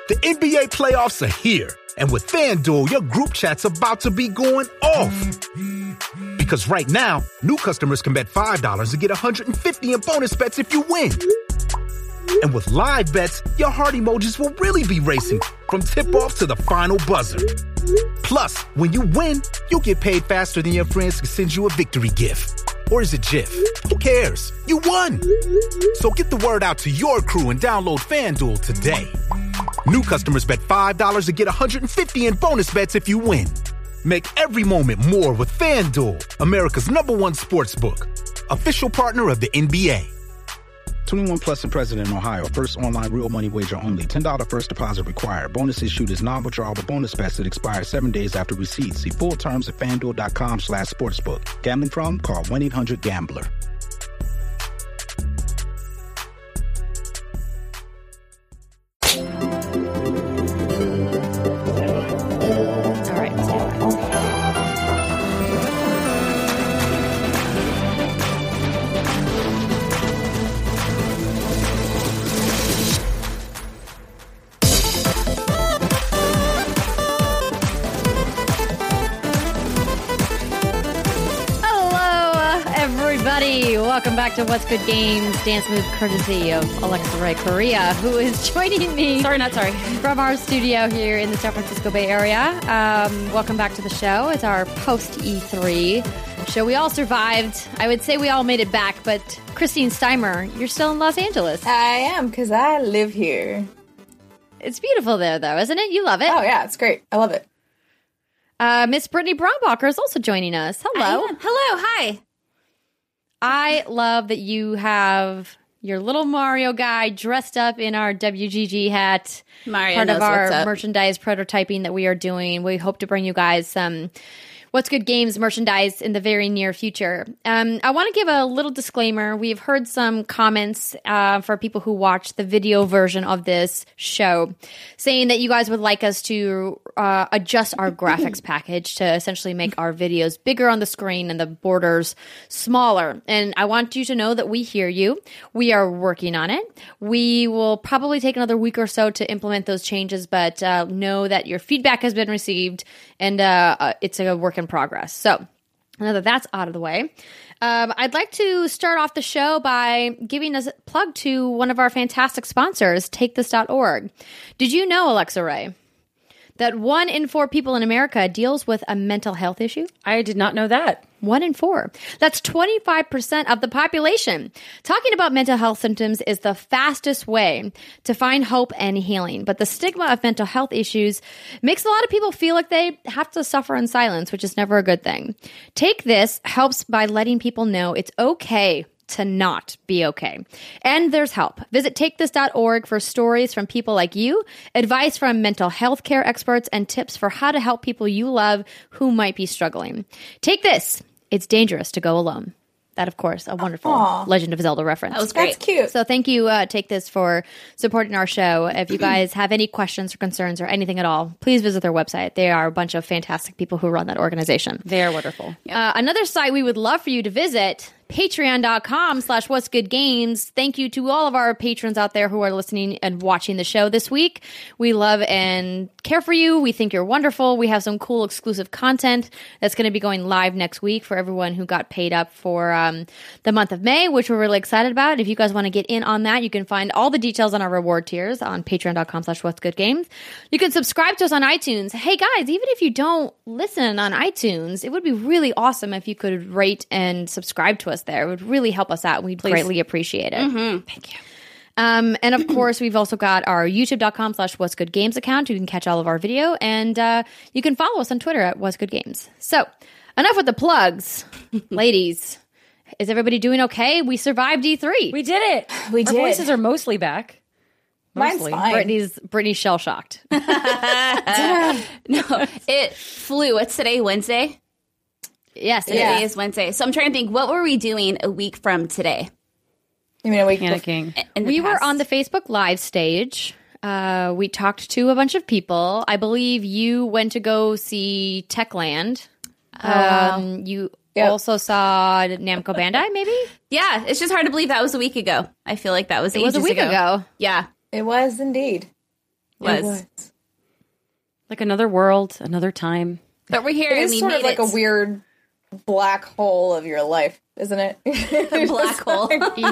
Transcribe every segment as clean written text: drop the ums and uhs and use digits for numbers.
The NBA playoffs are here, and with FanDuel, your group chat's about to be going off. Because right now, new customers can bet $5 and get $150 in bonus bets if you win. And with live bets, your heart emojis will really be racing from tip-off to the final buzzer. Plus, when you win, you'll get paid faster than your friends can send you a victory gift. Or is it GIF? Who cares? You won! So get the word out to your crew and download FanDuel today. New customers bet $5 and get $150 in bonus bets if you win. Make every moment more with FanDuel, America's #1 sportsbook. Official partner of the NBA. 21 plus and present in Ohio. First online real money wager only. $10 first deposit required. Bonus issued is non-withdrawable bonus bets that expire 7 days after receipt. See full terms at FanDuel.com/sportsbook. Gambling problem? Call 1-800-GAMBLER. Welcome back to What's Good Games, dance move courtesy of Alexa Ray Correa, who is joining me. From our studio here in the San Francisco Bay Area. Welcome back to the show. It's our post E3 show. We all survived. I would say we all made it back, but Christine Steimer, you're still in Los Angeles. I am, because I live here. It's beautiful there, though, isn't it? You love it. Oh, yeah, it's great. I love it. Miss Brittany Brombacher is also joining us. Hello. Hello. Hi. I love that you have your little Mario guy dressed up in our WGG hat. Mario part knows of our what's up. merchandise prototyping that we are doing. We hope to bring you guys some What's Good Games merchandise in the very near future. I want to give a little disclaimer. We've heard some comments for people who watch the video version of this show saying that you guys would like us to adjust our graphics package to essentially make our videos bigger on the screen and the borders smaller. And I want you to know that we hear you. We are working on it. We will probably take another week or so to implement those changes, but know that your feedback has been received and it's a work in progress. So now that that's out of the way, I'd like to start off the show by giving a plug to one of our fantastic sponsors, TakeThis.org. Did you know, Alexa Ray, that 1 in 4 people in America deals with a mental health issue? I did not know that. 1 in 4. That's 25% of the population. Talking about mental health symptoms is the fastest way to find hope and healing. But the stigma of mental health issues makes a lot of people feel like they have to suffer in silence, which is never a good thing. Take This helps by letting people know it's okay to not be okay. And there's help. Visit takethis.org for stories from people like you, advice from mental health care experts, and tips for how to help people you love who might be struggling. Take This. It's dangerous to go alone. That, of course, a wonderful Legend of Zelda reference. That was great. That's cute. So thank you, Take This, for supporting our show. If you guys have any questions or concerns or anything at all, please visit their website. They are a bunch of fantastic people who run that organization. They are wonderful. Another site we would love for you to visit, patreon.com/What's Good Games. Thank you to all of our patrons out there who are listening and watching the show this week. We love and care for you. We think you're wonderful. We have some cool exclusive content that's going to be going live next week for everyone who got paid up for the month of May, which we're really excited about. If you guys want to get in on that, you can find all the details on our reward tiers on patreon.com/What's Good Games. You can subscribe to us on iTunes. Hey guys, even if you don't listen on iTunes, it would be really awesome if you could rate and subscribe to us there. It would really help us out. We'd greatly appreciate it. Mm-hmm. Thank you. And of course, we've also got our youtube.com/What's Good Games account. You can catch all of our video, and you can follow us on Twitter at What's Good Games. So enough with the plugs. Ladies, is everybody doing okay? We survived E3. We did it. We did. Our voices are mostly back. Mine's Mostly. fine. Brittany's shell-shocked. No, it flew. It's today, Wednesday. Yes, Today is Wednesday. So I'm trying to think, what were we doing a week from today? You mean a week Panicking. We were on the Facebook Live stage. We talked to a bunch of people. I believe you went to go see Techland. You also saw Namco Bandai, maybe? Yeah, it's just hard to believe that was a week ago. I feel like that was It was a week ago. Yeah. It was indeed. was. Like another world, another time. But we're here It and is we sort made of like it. a weird black hole of your life, isn't it? A black hole.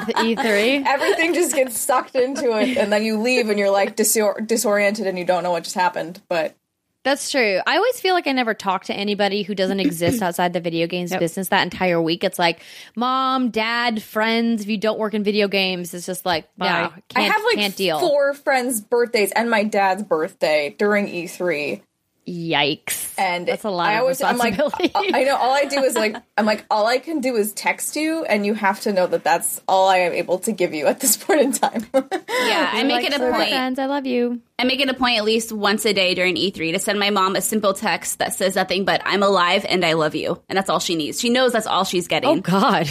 E3. Everything just gets sucked into it, and then you leave and you're like disoriented and you don't know what just happened. But That's true. I always feel like I never talk to anybody who doesn't exist outside the video games business that entire week. It's like mom, dad, friends. If you don't work in video games, it's just like, no, Bye. can't, I have like can't deal. 4 friends' birthdays and my dad's birthday during E3. Yikes. And That's a lot I of always, I'm like, responsibility. I know, all I do is like, I'm like, all I can do is text you, and you have to know that that's all I am able to give you at this point in time. Yeah, I make it a point. Friends, I love you. I make it a point at least once a day during E3 to send my mom a simple text that says nothing but "I'm alive and I love you," and that's all she needs. She knows that's all she's Oh getting. God.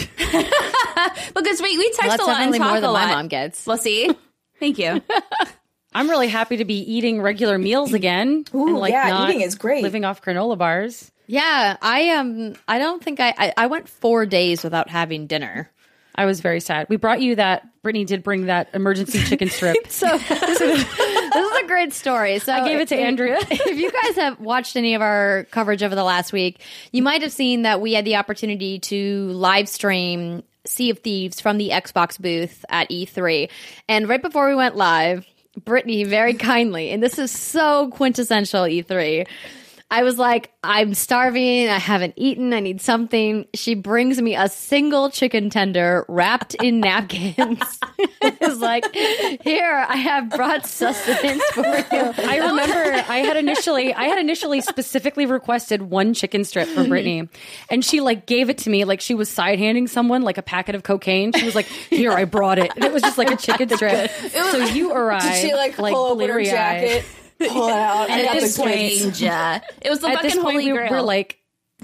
Because we text That's a lot and definitely talk more a than lot. my mom gets. Well, see, thank you. I'm really happy to be eating regular meals again. Ooh, and yeah, not eating is great. Living off granola bars. Yeah, I don't think I went 4 days without having dinner. I was very sad. We brought you that. Brittany did bring that emergency chicken strip. So this is a great story. So I gave it to Andrea. If you guys have watched any of our coverage over the last week, you might have seen that we had the opportunity to live stream Sea of Thieves from the Xbox booth at E3. And right before we went live, Brittany very kindly, and this is so quintessential E3, I was like, I'm starving. I haven't eaten. I need something. She brings me a single chicken tender wrapped in napkins. It's like, here, I have brought sustenance for you. I remember I had initially specifically requested one chicken strip from Brittany, and she like gave it to me like she was side handing someone like a packet of cocaine. She was like, "Here, I brought it," and it was just like a chicken strip. So you arrived. Did she like pull open her jacket, pull it out, And I got at the this goods? point, it was the At fucking this point, holy grail. we're like.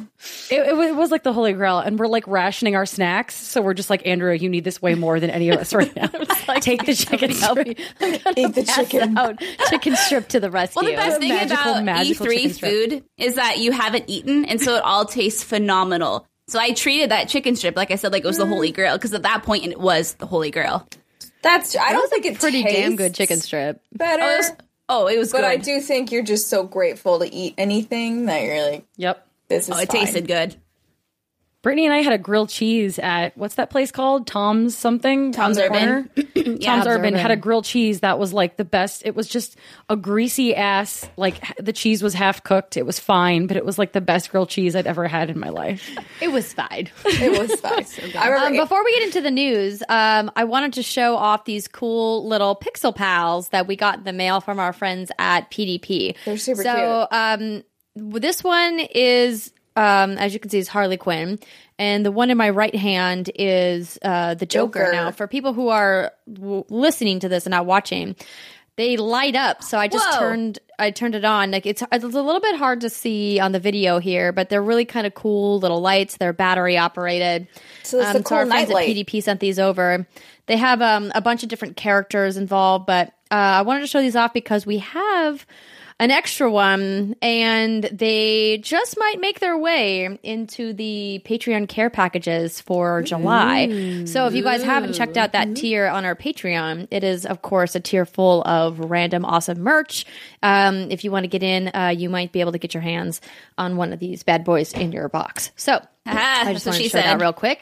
It was like the Holy Grail, and we're like rationing our snacks. So we're just like, Andrea, you need this way more than any of us right now. Take the chicken strip. Eat the chicken. Out. Chicken strip to the rescue. Well, the best thing about magical E3 chicken strip. food is that you haven't eaten, and so it all tastes phenomenal. So I treated that chicken strip, like I said, like it was the holy grail, because at that point it was the holy grail. That's. I don't think it pretty tastes damn good chicken strip. better. It was But good. I do think you're just so grateful to eat anything that you're like, Yep. this is it fine. tasted good. Brittany and I had a grilled cheese at what's that place called? Tom's something. Tom's on the Urban. corner? Tom's Urban Urban. had a grilled cheese that was like the best. It was just a greasy ass. Like the cheese was half cooked. It was fine, but it was like the best grilled cheese I'd ever had in my life. It was fine. It was fine. I remember Before we get into the news, I wanted to show off these cool little Pixel Pals that we got in the mail from our friends at PDP. They're super cute. This one is, as you can see, is Harley Quinn. And the one in my right hand is the Joker. Joker. Now, for people who are listening to this and not watching, they light up. So I just Whoa. turned it on. Like it's a little bit hard to see on the video here, but they're really kind of cool little lights. They're battery operated. So it's a cool our friends at nightlight. PDP sent these over. They have a bunch of different characters involved, but I wanted to show these off because we have an extra one, and they just might make their way into the Patreon care packages for July. So if you guys haven't checked out that tier on our Patreon, it is, of course, a tier full of random awesome merch. If you want to get in, you might be able to get your hands on one of these bad boys in your box. So I just that's what wanted to she show that said. real quick.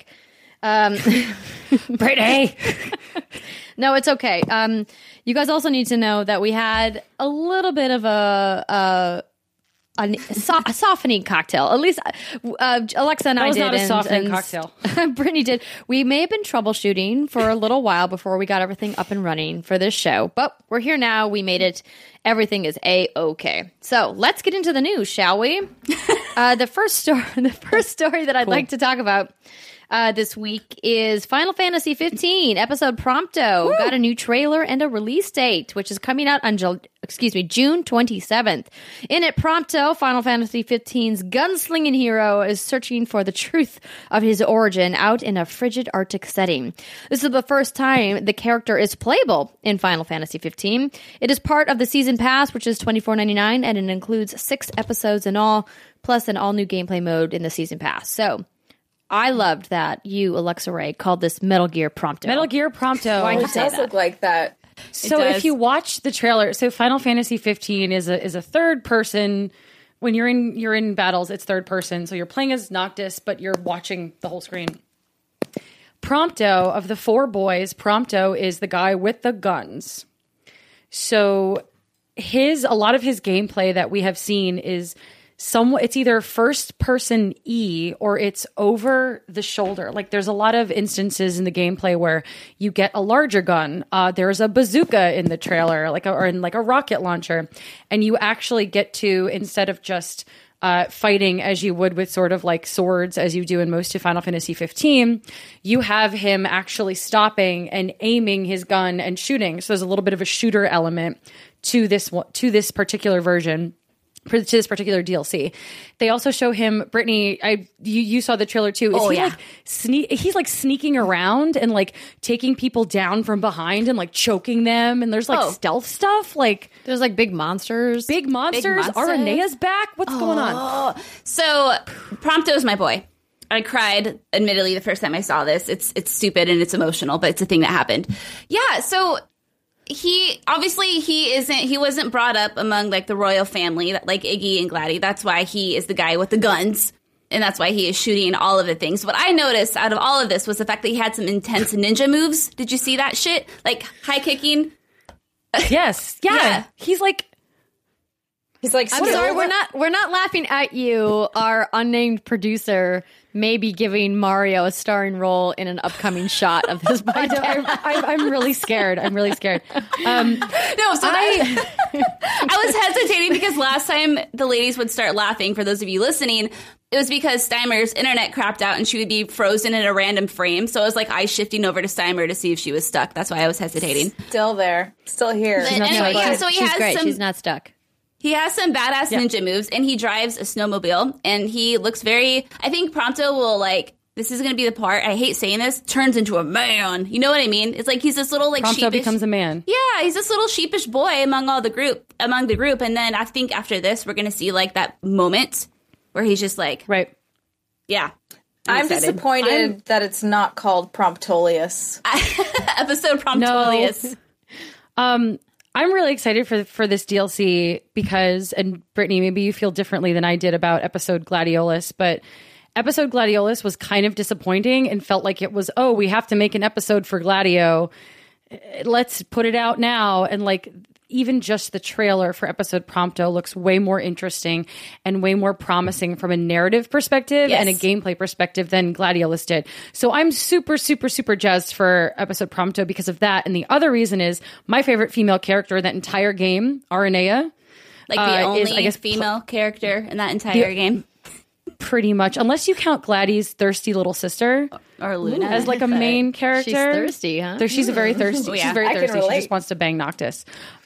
Brittany. No, it's okay. You guys also need to know that we had a little bit of a softening cocktail. At least Alexa and That I was did. not a and- softening and cocktail. Brittany did. We may have been troubleshooting for a little while before we got everything up and running for this show, but we're here now. We made it. Everything is A-okay. So let's get into the news, shall we? The first story that I'd like to talk about this week is Final Fantasy 15 episode Prompto. Got a new trailer and a release date, which is coming out on June 27th. In it, Prompto, Final Fantasy 15's gunslinging hero, is searching for the truth of his origin out in a frigid Arctic setting. This is the first time the character is playable in Final Fantasy 15. It is part of the season pass, which is $24.99, and it includes 6 episodes in all, plus an all-new gameplay mode in the season pass. So I loved that you, Alexa Ray, called this Metal Gear Prompto. Metal Gear Prompto. Why'd you It say does that? look like that. So if you watch the trailer, so Final Fantasy 15 is a third person. When you're in battles, it's third person. So you're playing as Noctis, but you're watching the whole screen. Prompto, of the 4 boys, Prompto is the guy with the guns. So a lot of his gameplay that we have seen is it's either first person E or it's over the shoulder. Like there's a lot of instances in the gameplay where you get a larger gun. There's a bazooka in the trailer, or in a rocket launcher, and you actually get to, instead of just fighting as you would with sort of like swords as you do in most of Final Fantasy 15, you have him actually stopping and aiming his gun and shooting. So there's a little bit of a shooter element to this particular version. To this particular DLC. They also show him, Brittany, you saw the trailer too. He's like sneaking around and like taking people down from behind and like choking them, and there's like stealth stuff. Like there's like big monsters. Arenea's back. What's going on? So Prompto is my boy. I cried, admittedly, the first time I saw this. It's stupid and it's emotional, but it's a thing that happened. Yeah, so he wasn't brought up among like the royal family, like Iggy and Gladdy. That's why he is the guy with the guns, and that's why he is shooting all of the things. What I noticed out of all of this was the fact that he had some intense ninja moves. Did you see that shit? Like high kicking? Yes. Yeah. He's like, I'm sorry, we're not laughing at you. Our unnamed producer may be giving Mario a starring role in an upcoming shot of this podcast. I'm really scared. I was hesitating because last time the ladies would start laughing, for those of you listening, it was because Steimer's internet crapped out and she would be frozen in a random frame. So it was like I shifting over to Steimer to see if she was stuck. That's why I was hesitating. Still there. Still here. So she's great. She's not stuck. He has some badass ninja moves, and he drives a snowmobile, and he looks I think Prompto will, like, this is going to be the part, I hate saying this, turns into a man. You know what I mean? It's like he's this little, like, Prompto becomes a man. Yeah, he's this little sheepish boy among the group, and then I think after this, we're going to see, like, that moment where he's just like... Right. Yeah. I'm disappointed that it's not called Promptolius. Episode Promptolius. No. I'm really excited for this DLC because, and Brittany, maybe you feel differently than I did about episode Gladiolus, but episode Gladiolus was kind of disappointing and felt like it was, we have to make an episode for Gladio. Let's put it out now. And like, even just the trailer for episode Prompto looks way more interesting and way more promising from a narrative perspective and a gameplay perspective than Gladiolus did. So I'm super, super, super jazzed for episode Prompto because of that. And the other reason is my favorite female character in that entire game, Aranea. Like the only female character in that entire game. Pretty much, unless you count Gladdy's thirsty little sister or Luna as like a main character. She's thirsty, huh? She's very thirsty. She's very thirsty. She just wants to bang Noctis.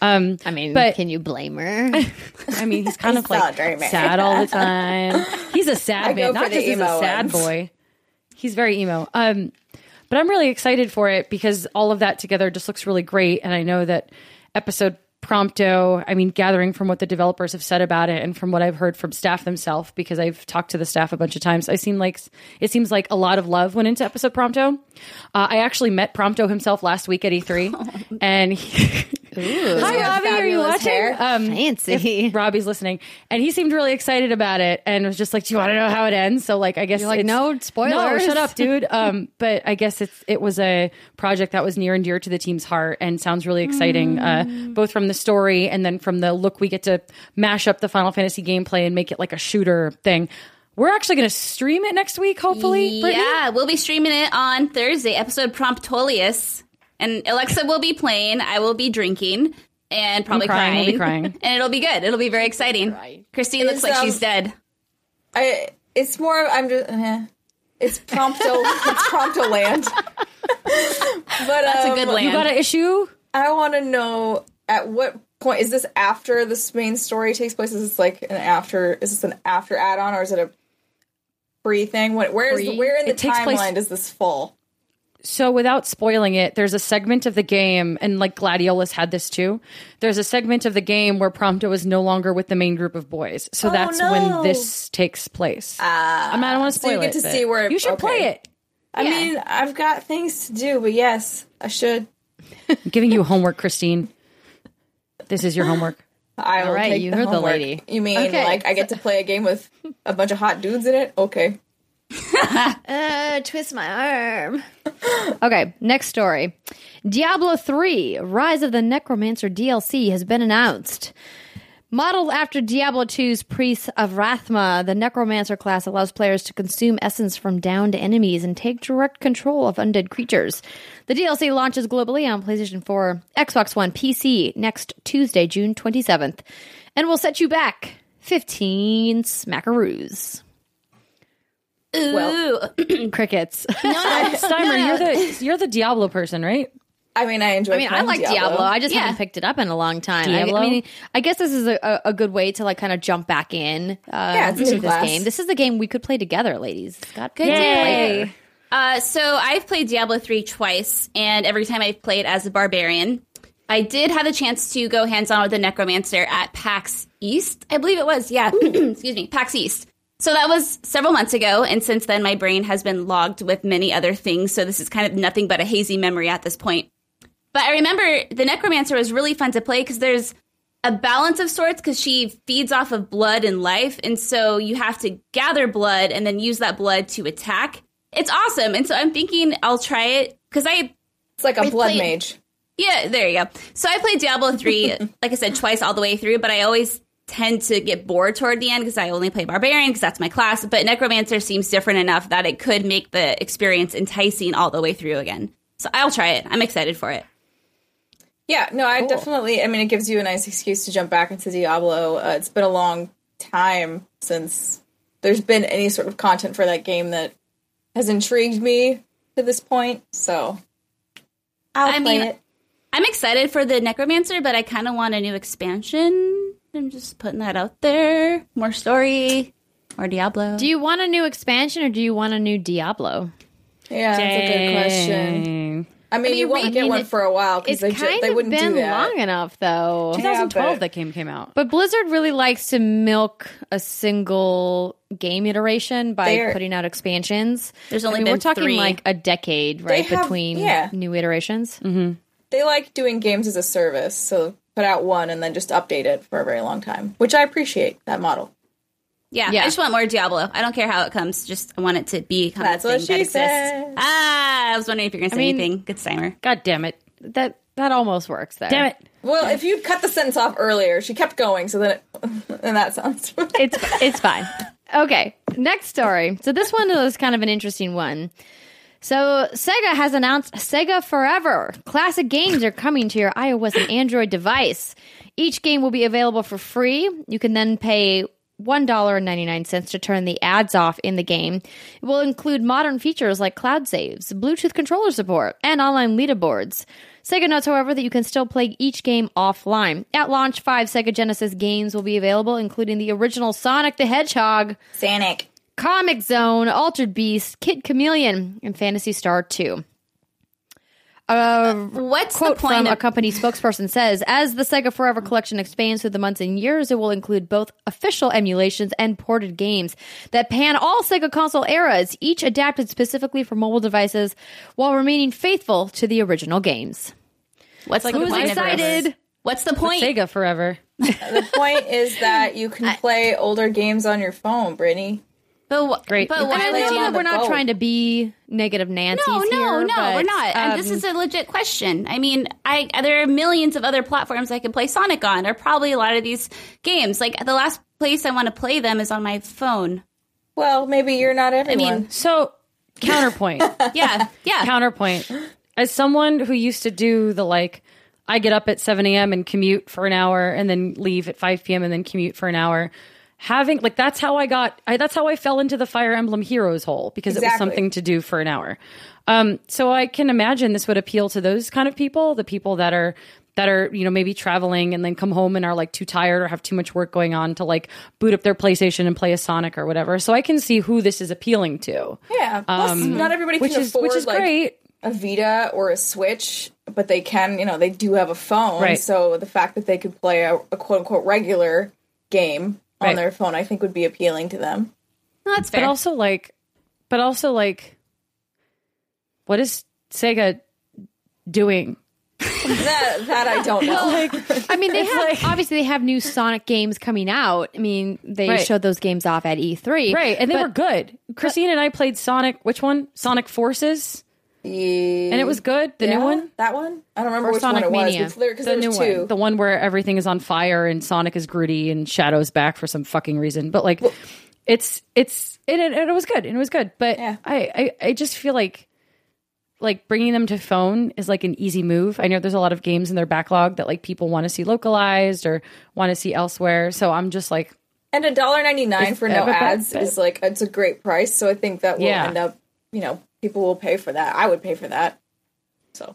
But can you blame her? I mean, he's kind of like sad all the time. He's a sad man. Noctis is a sad boy. He's very emo. But I'm really excited for it because all of that together just looks really great. And I know that episode Prompto, I mean, gathering from what the developers have said about it and from what I've heard from staff themselves, because I've talked to the staff a bunch of times, it seems like a lot of love went into episode Prompto. I actually met Prompto himself last week at E3, and hi Robbie, are you watching? Fancy. Robbie's listening, and he seemed really excited about it, and was just like, "Do you want to know how it ends?" So, like, I guess you're like, no spoilers. No, shut up, dude. But I guess it was a project that was near and dear to the team's heart, and sounds really exciting, both from the story and then from the look we get to mash up the Final Fantasy gameplay and make it like a shooter thing. We're actually going to stream it next week, hopefully. Brittany? Yeah, we'll be streaming it on Thursday, episode Promptolius. And Alexa will be playing. I will be drinking and probably crying. We'll be crying. And it'll be good. It'll be very exciting. Christine looks like she's dead. It's more, it's Prompto. It's Prompto land. But that's a good land. You got an issue? I want to know, at what point is this after this main story takes place? Is this like is this an after add-on, or is it a pre thing? Where in the timeline does this fall? So without spoiling it, there's a segment of the game, and like Gladiolus had this too. There's a segment of the game where Prompto is no longer with the main group of boys. So that's when this takes place. I don't want to spoil it. So you get to see where you should play it. I mean, I've got things to do, but yes, I should. I'm giving you homework, Christine. This is your homework. I will take you the heard homework. the lady. You mean like I get to play a game with a bunch of hot dudes in it? Okay. Twist my arm. Okay, next story. Diablo 3, Rise of the Necromancer DLC has been announced. Modeled after Diablo 2's Priests of Rathma, the Necromancer class allows players to consume essence from downed enemies and take direct control of undead creatures. The DLC launches globally on PlayStation 4, Xbox One, PC next Tuesday, June 27th, and will set you back 15 smackaroos. Ooh. Crickets. Steimer, you're the Diablo person, right? I mean, I like Diablo. I just haven't picked it up in a long time. I guess this is a good way to like kind of jump back in it's to a this class. game. This is the game we could play together, ladies. It's got good Yay. So I've played Diablo 3 twice, and every time I've played as a barbarian. I did have a chance to go hands-on with the Necromancer at PAX East, I believe it was. Yeah, excuse me, PAX East. So that was several months ago, and since then my brain has been logged with many other things, so this is kind of nothing but a hazy memory at this point. But I remember the Necromancer was really fun to play because there's a balance of sorts because she feeds off of blood and life, and so you have to gather blood and then use that blood to attack. It's awesome, and so I'm thinking I'll try it because It's like a blood mage. Yeah, there you go. So I played Diablo 3, like I said, twice all the way through, but I always tend to get bored toward the end because I only play Barbarian because that's my class. But Necromancer seems different enough that it could make the experience enticing all the way through again. So I'll try it. I'm excited for it. Yeah, no, I definitely, I mean, it gives you a nice excuse to jump back into Diablo. It's been a long time since there's been any sort of content for that game that has intrigued me to this point, so I'll play it. I'm excited for the Necromancer, but I kind of want a new expansion. I'm just putting that out there. More story, more Diablo. Do you want a new expansion or do you want a new Diablo? Yeah, that's a good question. I mean, you won't get one for a while because they wouldn't do that. Long enough, though. 2012 that game came out. But Blizzard really likes to milk a single game iteration by putting out expansions. There's only been we're talking 3. like a decade, right, between new iterations. Mm-hmm. They like doing games as a service, so put out one and then just update it for a very long time, which I appreciate that model. Yeah, I just want more Diablo. I don't care how it comes. Just I want it to be kind of thing that exists. Said. I was wondering if you're going to say anything. Good Steimer. God damn it. That almost works there. Damn it. Well, if you'd cut the sentence off earlier, she kept going, so then and that sounds... It's fine. Okay, next story. So this one is kind of an interesting one. So Sega has announced Sega Forever. Classic games are coming to your iOS and Android device. Each game will be available for free. You can then pay $1.99 to turn the ads off in the game. It will include modern features like cloud saves, Bluetooth controller support, and online leaderboards. Sega notes, however, that you can still play each game offline. At launch, 5 Sega Genesis games will be available, including the original Sonic the Hedgehog, Sonic, Comic Zone, Altered Beast, Kid Chameleon, and Phantasy Star 2. What's quote the point from of- a company spokesperson says, as the Sega Forever collection expands through the months and years, it will include both official emulations and ported games that pan all Sega console eras, each adapted specifically for mobile devices while remaining faithful to the original games. What's Like, the who's point of excited? this? What's the point? Sega Forever. The point is that you can play older games on your phone, Brittany. Great. But And why I would know you? that we're not trying to be negative Nancy's No, here, but, we're not. And this is a legit question. I mean, there are millions of other platforms I can play Sonic on, or probably a lot of these games. Like, the last place I want to play them is on my phone. Well, maybe you're not everyone. I mean, So, counterpoint. yeah. Counterpoint. As someone who used to do I get up at 7 a.m. and commute for an hour and then leave at 5 p.m. and then commute for an hour. That's how I fell into the Fire Emblem Heroes hole, because it was something to do for an hour. So I can imagine this would appeal to those kind of people, the people that are, maybe traveling and then come home and are too tired or have too much work going on to boot up their PlayStation and play a Sonic or whatever. So I can see who this is appealing to. Yeah. Plus, not everybody can afford which is great. A Vita or a Switch, but they can, they do have a phone. Right. So the fact that they could play a quote unquote regular game on their phone, I think would be appealing to them. No, that's fair. But also, what is Sega doing That I don't know. I mean, obviously they have new Sonic games coming out. I mean, they showed those games off at E3. Right, and they were good. Christine and I played Sonic, which one? Sonic Forces? Yeah. And it was good. The new one? That one? I don't remember or which Sonic one it Mania. was. Because The there new was two. one. The one where everything is on fire and Sonic is gritty and Shadow's back for some fucking reason. But like, it was good. And it was good. But I just feel like bringing them to phone is like an easy move. I know there's a lot of games in their backlog that like people want to see localized or want to see elsewhere. So I'm just like, and $1.99 for no ads is like, it's a great price. So I think that will end up, people will pay for that. I would pay for that. So.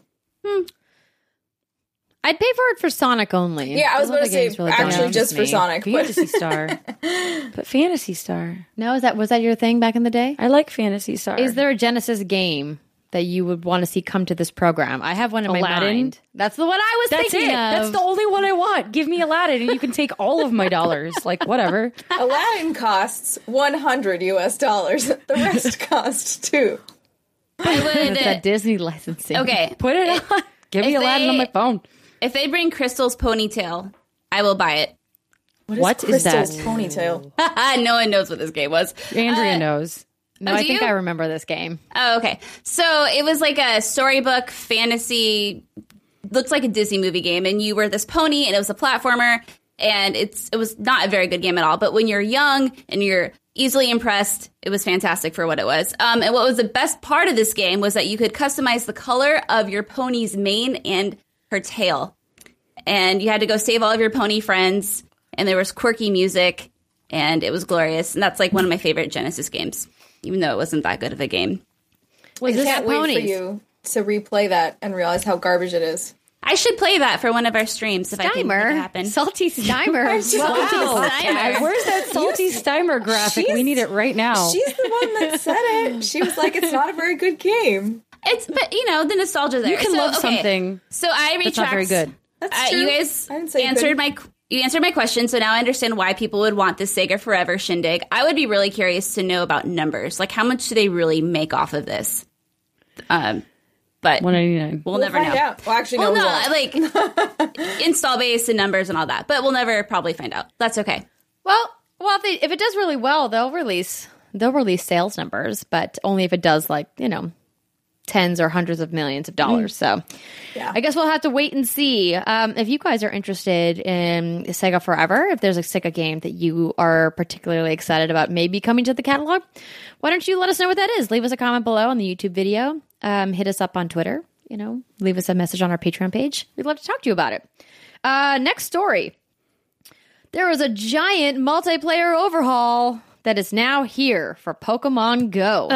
I'd pay for it for Sonic only. Yeah, I was going to say really actually just for Sonic. Phantasy Star. But Phantasy Star. No, was that your thing back in the day? I like Phantasy Star. Is there a Genesis game that you would want to see come to this program? I have one in my mind. That's the one I was thinking of. That's the only one I want. Give me Aladdin and you can take all of my dollars. Like, whatever. Aladdin costs $100 US. The rest costs $2. It's that Disney licensing. Okay. Put it on. Give me Aladdin on my phone. If they bring Crystal's ponytail, I will buy it. What is Crystal's ponytail? No one knows what this game was. Andrea knows. No, I think I remember this game. Oh, okay. So it was like a storybook fantasy, looks like a Disney movie game, and you were this pony, and it was a platformer, and it was not a very good game at all. But when you're young and you're easily impressed, it was fantastic for what it was. And what was the best part of this game was that you could customize the color of your pony's mane and her tail. And you had to go save all of your pony friends, and there was quirky music, and it was glorious. And that's like one of my favorite Genesis games, even though it wasn't that good of a game. I can't wait for you to replay that and realize how garbage it is. I should play that for one of our streams if I can make it happen. Salty Steimer. Steimer. Where's that Salty Steimer graphic? We need it right now. She's the one that said it. She was like, it's not a very good game. But the nostalgia there. You can love something. So I retract. That's not very good. That's true. You guys answered my question, so now I understand why people would want this Sega Forever shindig. I would be really curious to know about numbers. Like, how much do they really make off of this? But $199. We'll never know. Out. Well, actually, no. Like install base and numbers and all that. But we'll never probably find out. That's okay. Well, if it does really well, they'll release sales numbers, but only if it does tens or hundreds of millions of dollars. So I guess we'll have to wait and see. If you guys are interested in Sega Forever, if there's a Sega game that you are particularly excited about maybe coming to the catalog, why don't you let us know what that is? Leave us a comment below on the YouTube video. Hit us up on Twitter. Leave us a message on our Patreon page. We'd love to talk to you about it. Next story. There was a giant multiplayer overhaul that is now here for Pokemon Go.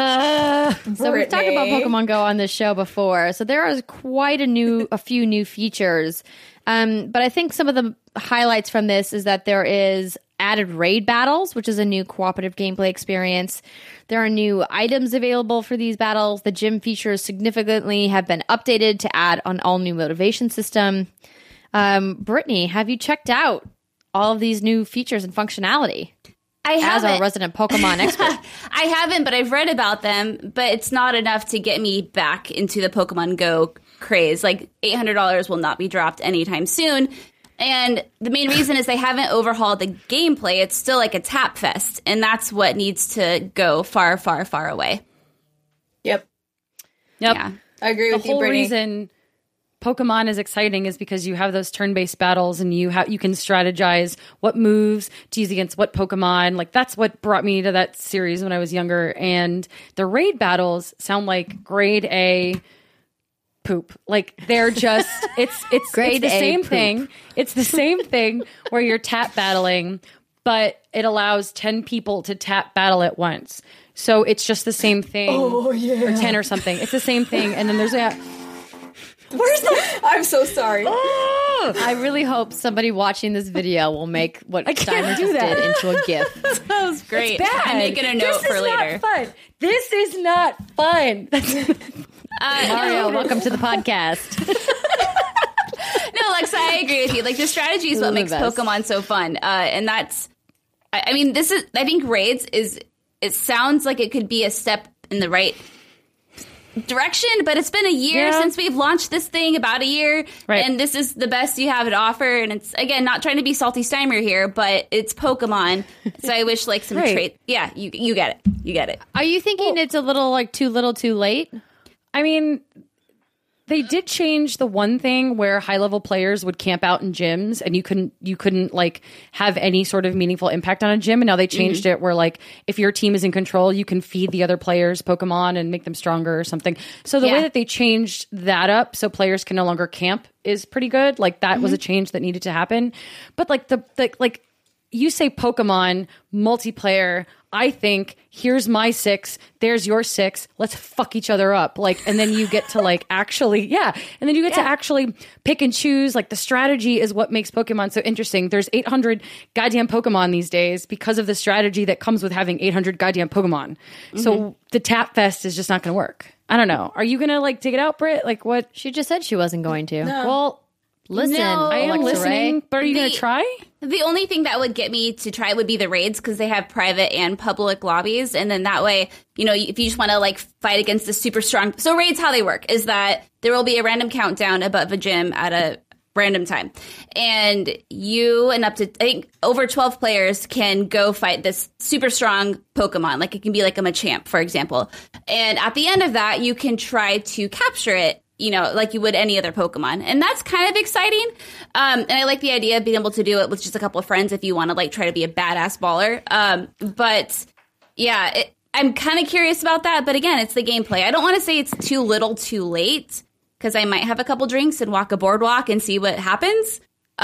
So we've talked about Pokemon Go on this show before. So there is quite a few new features. But I think some of the highlights from this is that there is added raid battles, which is a new cooperative gameplay experience. There are new items available for these battles. The gym features significantly have been updated to add an all-new motivation system. Brittany, have you checked out all of these new features and functionality? I haven't. As a resident Pokemon expert. I haven't, but I've read about them, but it's not enough to get me back into the Pokemon Go craze. Like, $800 will not be dropped anytime soon. And the main reason is they haven't overhauled the gameplay. It's still like a tap fest, and that's what needs to go far, far, far away. Yep. Yeah. I agree with you, Brittany. The whole reason Pokemon is exciting is because you have those turn-based battles and you can strategize what moves to use against what Pokemon. Like, that's what brought me to that series when I was younger. And the raid battles sound like grade A poop. Like, they're just it's the same thing. It's the same thing where you're tap battling, but it allows 10 people to tap battle at once. So it's just the same thing. Oh, yeah. Or 10 or something. It's the same thing. And then there's Where's the... I'm so sorry. I really hope somebody watching this video will make what Steimer just did into a GIF. That was great. I'm making a note for later. This is not fun. Mario, welcome to the podcast. No, Alexa, I agree with you. Like, the strategy is what makes Pokemon so fun. And that's... I mean, I think raids it sounds like it could be a step in the right direction, but it's been a year since we've launched this thing, about a year, and this is the best you have to offer. And it's, again, not trying to be salty Steimer here, but it's Pokemon, so I wish like some trade. Yeah, you get it. You get it. Are you thinking it's a little like too little, too late? I mean, they did change the one thing where high-level players would camp out in gyms, and you couldn't like have any sort of meaningful impact on a gym. And now they changed it where like if your team is in control, you can feed the other players Pokemon and make them stronger or something. So the way that they changed that up, so players can no longer camp, is pretty good. Like that was a change that needed to happen. But like the like you say Pokemon multiplayer. I think here's my 6, there's your 6. Let's fuck each other up. Like, and then you get to like actually, and then you get to actually pick and choose. Like the strategy is what makes Pokemon so interesting. There's 800 goddamn Pokemon these days because of the strategy that comes with having 800 goddamn Pokemon. So the Tap Fest is just not going to work. I don't know. Are you going to like take it out, Britt? Like what? She just said she wasn't going to. No. Well, listen, I am listening, but are you going to try? The only thing that would get me to try would be the raids, because they have private and public lobbies. And then that way, you know, if you just want to like fight against the super strong. So raids, how they work is that there will be a random countdown above a gym at a random time. And you and up to, I think, over 12 players can go fight this super strong Pokemon. Like it can be like a Machamp, for example. And at the end of that, you can try to capture it, you know, like you would any other Pokemon. And that's kind of exciting. And I like the idea of being able to do it with just a couple of friends if you want to like try to be a badass baller. But yeah, I'm kind of curious about that. But again, it's the gameplay. I don't want to say it's too little too late, because I might have a couple drinks and walk a boardwalk and see what happens.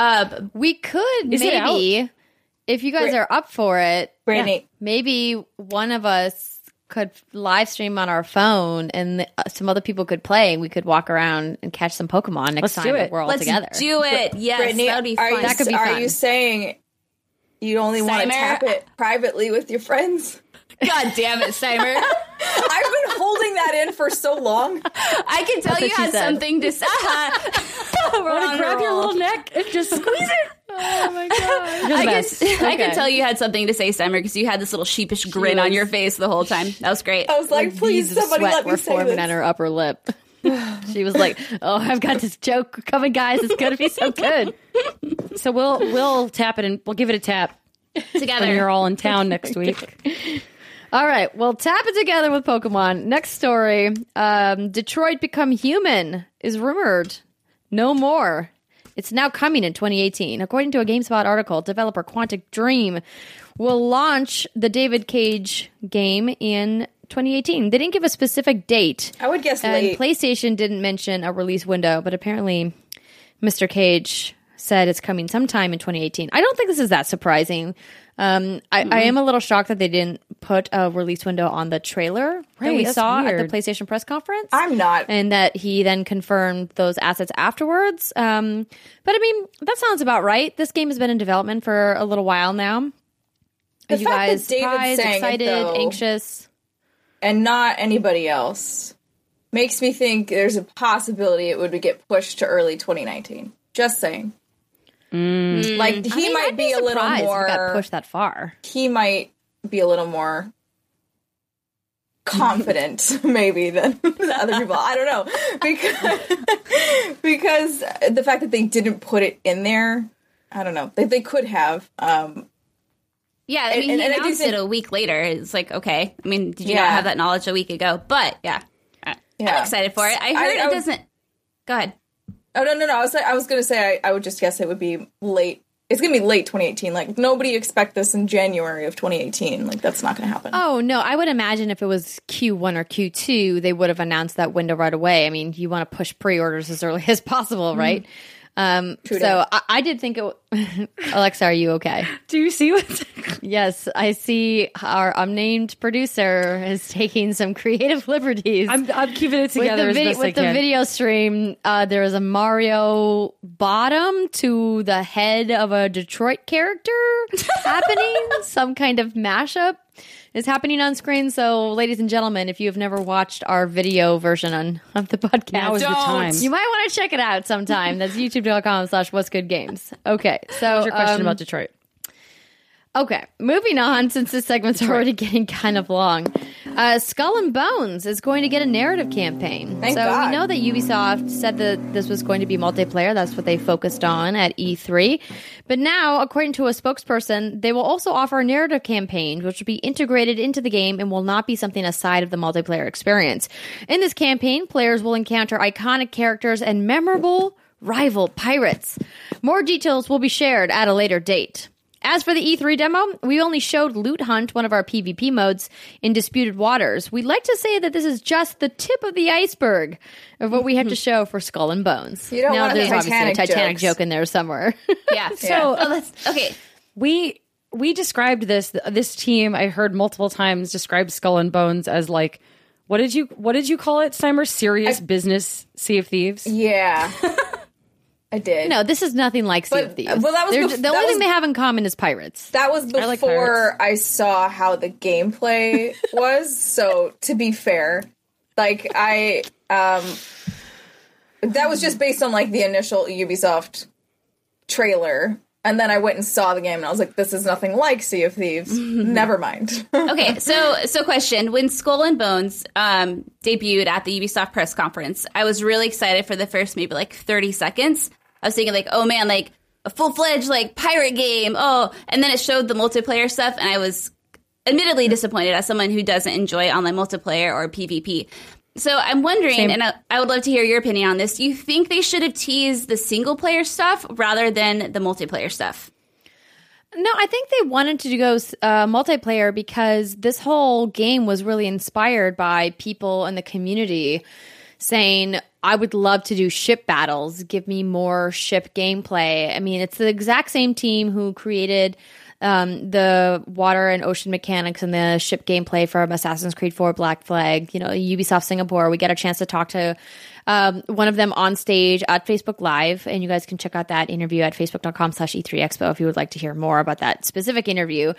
We could maybe, if you guys are up for it, Brittany, maybe one of us could live stream on our phone, and some other people could play, and we could walk around and catch some Pokemon next time that we're all together. Let's do it. Yes, Brittany, that would be fun. That could be fun. Are you saying you only want to tap it privately with your friends? God damn it, Steimer. I've been holding that in for so long. I can tell you had something to say. Want to grab your little neck and just squeeze it? Oh my god! I can tell you had something to say, Steimer, because you had this little sheepish grin on your face the whole time. That was great. I was like, please, somebody let me say forming this. on her upper lip. She was like, "Oh, I've got this joke coming, guys. It's gonna be so good." So we'll tap it and we'll give it a tap Together. when you're all in town next week. All right, well, tap it together with Pokemon. Next story: Detroit Become Human is rumored. No more. It's now coming in 2018. According to a GameSpot article, developer Quantic Dream will launch the David Cage game in 2018. They didn't give a specific date. I would guess and late. PlayStation didn't mention a release window, but apparently Mr. Cage said it's coming sometime in 2018. I don't think this is that surprising. I am a little shocked that they didn't put a release window on the trailer that we saw at the PlayStation press conference. I'm not. And that he then confirmed those assets afterwards. But I mean, that sounds about right. This game has been in development for a little while now. Are you guys surprised, excited, anxious? And not anybody else makes me think there's a possibility it would get pushed to early 2019. Just saying. Like he might be a little more. If it got pushed that far. He might be a little more confident, maybe than the other people. I don't know because the fact that they didn't put it in there, I don't know. They could have. Yeah, I mean, he announced it a week later. It's like, okay. I mean, did you not have that knowledge a week ago? But yeah, I'm excited for it. I heard it doesn't. Go ahead. Oh, no. I was going to say I would just guess it would be late. It's going to be late 2018. Like, nobody expect this in January of 2018. Like, that's not going to happen. Oh, no. I would imagine if it was Q1 or Q2, they would have announced that window right away. I mean, you want to push pre-orders as early as possible, right? So I did think it. Alexa, are you okay? Do you see what's? Yes, I see. Our unnamed producer is taking some creative liberties. I'm keeping it together with the video stream. There is a Mario bottom to the head of a Detroit character happening. Some kind of mashup is happening on screen. So, ladies and gentlemen, if you have never watched our video version of the podcast, now is the time. You might want to check it out sometime. That's youtube.com/what'sgoodgames. Okay, so what's your question about Detroit? Okay, moving on, since this segment's already getting kind of long. Skull and Bones is going to get a narrative campaign. Thank God. We know that Ubisoft said that this was going to be multiplayer. That's what they focused on at E3. But now, according to a spokesperson, they will also offer a narrative campaign, which will be integrated into the game and will not be something aside of the multiplayer experience. In this campaign, players will encounter iconic characters and memorable rival pirates. More details will be shared at a later date. As for the E3 demo, we only showed Loot Hunt, one of our PvP modes, in Disputed Waters. We'd like to say that this is just the tip of the iceberg of what we have to show for Skull and Bones. You don't want there's Titanic obviously a Titanic jokes. joke in there somewhere. Yeah. So okay. We described this team, I heard multiple times, describe Skull and Bones as like, what did you call it, Steimer? Serious business Sea of Thieves? Yeah. I did. No, this is nothing like Sea of Thieves. Well, that was the only thing they have in common is pirates. That was like before I saw how the gameplay was. So to be fair, like that was just based on like the initial Ubisoft trailer. And then I went and saw the game and I was like, this is nothing like Sea of Thieves. Never mind. Okay, so question. When Skull and Bones debuted at the Ubisoft press conference, I was really excited for the first maybe like 30 seconds. I was thinking like, oh man, like a full-fledged like pirate game. Oh, and then it showed the multiplayer stuff and I was admittedly disappointed as someone who doesn't enjoy online multiplayer or PvP. So I'm wondering, and I would love to hear your opinion on this. Do you think they should have teased the single-player stuff rather than the multiplayer stuff? No, I think they wanted to go multiplayer because this whole game was really inspired by people in the community saying, I would love to do ship battles. Give me more ship gameplay. I mean, it's the exact same team who created the water and ocean mechanics and the ship gameplay from Assassin's Creed 4 Black Flag, Ubisoft Singapore. We get a chance to talk to one of them on stage at Facebook Live, and you guys can check out that interview at facebook.com/E3Expo if you would like to hear more about that specific interview.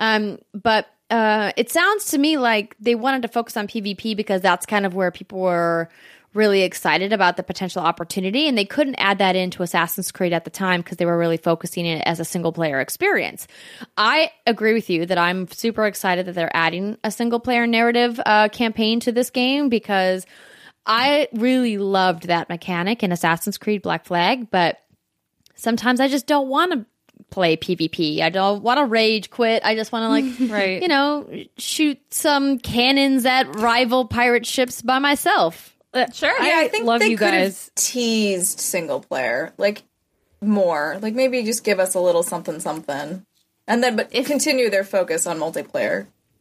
But it sounds to me like they wanted to focus on PvP because that's kind of where people were really excited about the potential opportunity, and they couldn't add that into Assassin's Creed at the time because they were really focusing it as a single player experience. I agree with you that I'm super excited that they're adding a single player narrative campaign to this game because I really loved that mechanic in Assassin's Creed Black Flag, but sometimes I just don't want to play PvP. I don't want to rage quit. I just want to right. Shoot some cannons at rival pirate ships by myself. Sure. I think love they you could guys. have teased single player, like more, like maybe just give us a little something, and then continue their focus on multiplayer.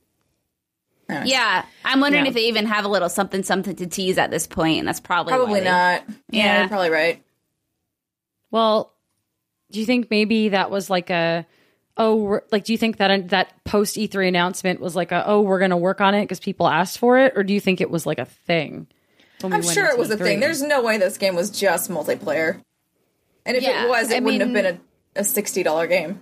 Anyways. Yeah, I'm wondering if they even have a little something to tease at this point, and that's probably not. Yeah, you're probably right. Well, do you think maybe that was like do you think that post E3 announcement was like we're going to work on it because people asked for it, or do you think it was like a thing? I'm sure it was a thing. There's no way this game was just multiplayer. And if it was, it wouldn't have been a $60 game.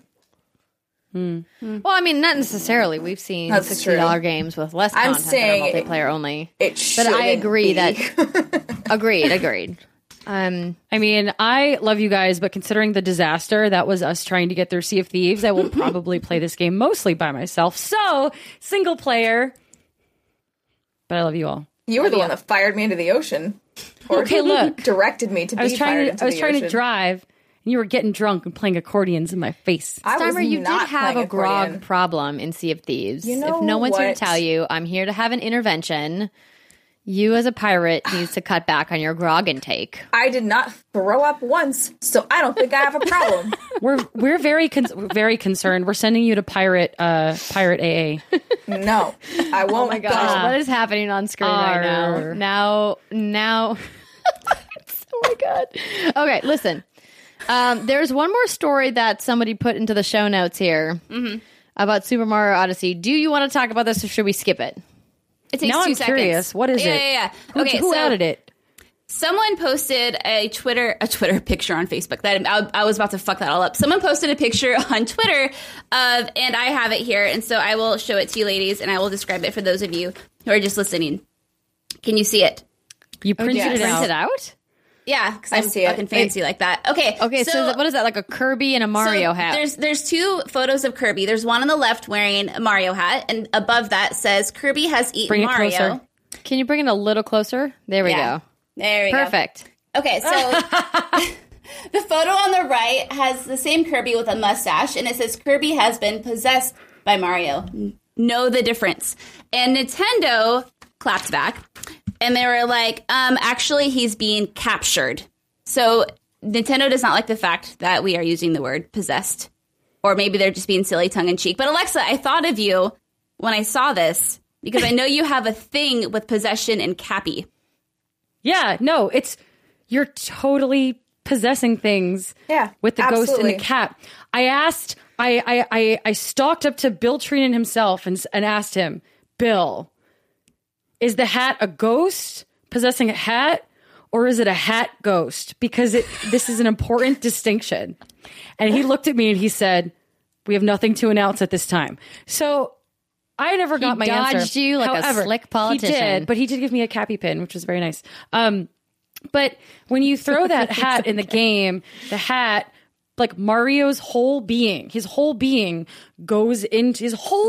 Well, I mean, not necessarily. We've seen $60 games with less content that are multiplayer only. But I agree that... Agreed. I mean, I love you guys, but considering the disaster that was us trying to get through Sea of Thieves, I will probably play this game mostly by myself. So, single player. But I love you all. You were the one that fired me into the ocean. Or okay, look. Directed me to be fired into the ocean. I was trying to drive, and you were getting drunk and playing accordions in my face. Steimer, you did have a grog problem in Sea of Thieves. You know if no one's what? here to tell you, I'm here to have an intervention. You as a pirate needs to cut back on your grog intake. I did not throw up once, so I don't think I have a problem. We're very concerned. We're sending you to pirate AA. No, I won't. Oh my gosh, what is happening on screen right now? Now. Oh my god. Okay, listen. There's one more story that somebody put into the show notes here about Super Mario Odyssey. Do you want to talk about this, or should we skip it? It takes now 2 I'm seconds. Curious. What is it? Yeah. Okay, who added it? Someone posted a Twitter picture on Facebook. That I was about to fuck that all up. Someone posted a picture on Twitter and I have it here, and so I will show it to you ladies, and I will describe it for those of you who are just listening. Can you see it? You printed it out? Yeah, because I'm fucking fancy like that. Okay, so what is that, like a Kirby and a Mario hat? There's two photos of Kirby. There's one on the left wearing a Mario hat, and above that says Kirby has eaten Mario. Closer. Can you bring it a little closer? There we go. There we go. Perfect. Okay, so the photo on the right has the same Kirby with a mustache, and it says Kirby has been possessed by Mario. Know the difference. And Nintendo clapped back. And they were like, actually, he's being captured. So Nintendo does not like the fact that we are using the word possessed. Or maybe they're just being silly tongue-in-cheek. But Alexa, I thought of you when I saw this, because I know you have a thing with possession and Cappy. Yeah, no, you're totally possessing things with the ghost and the cat. I stalked up to Bill Treenan himself and asked him, Bill, is the hat a ghost possessing a hat, or is it a hat ghost? Because this is an important distinction. And he looked at me and he said, we have nothing to announce at this time. So I never got my answer. He dodged you like a slick politician. He did, but he did give me a Cappy pin, which was very nice. But when you throw that hat in the game, the hat, like Mario's whole being, his whole being goes into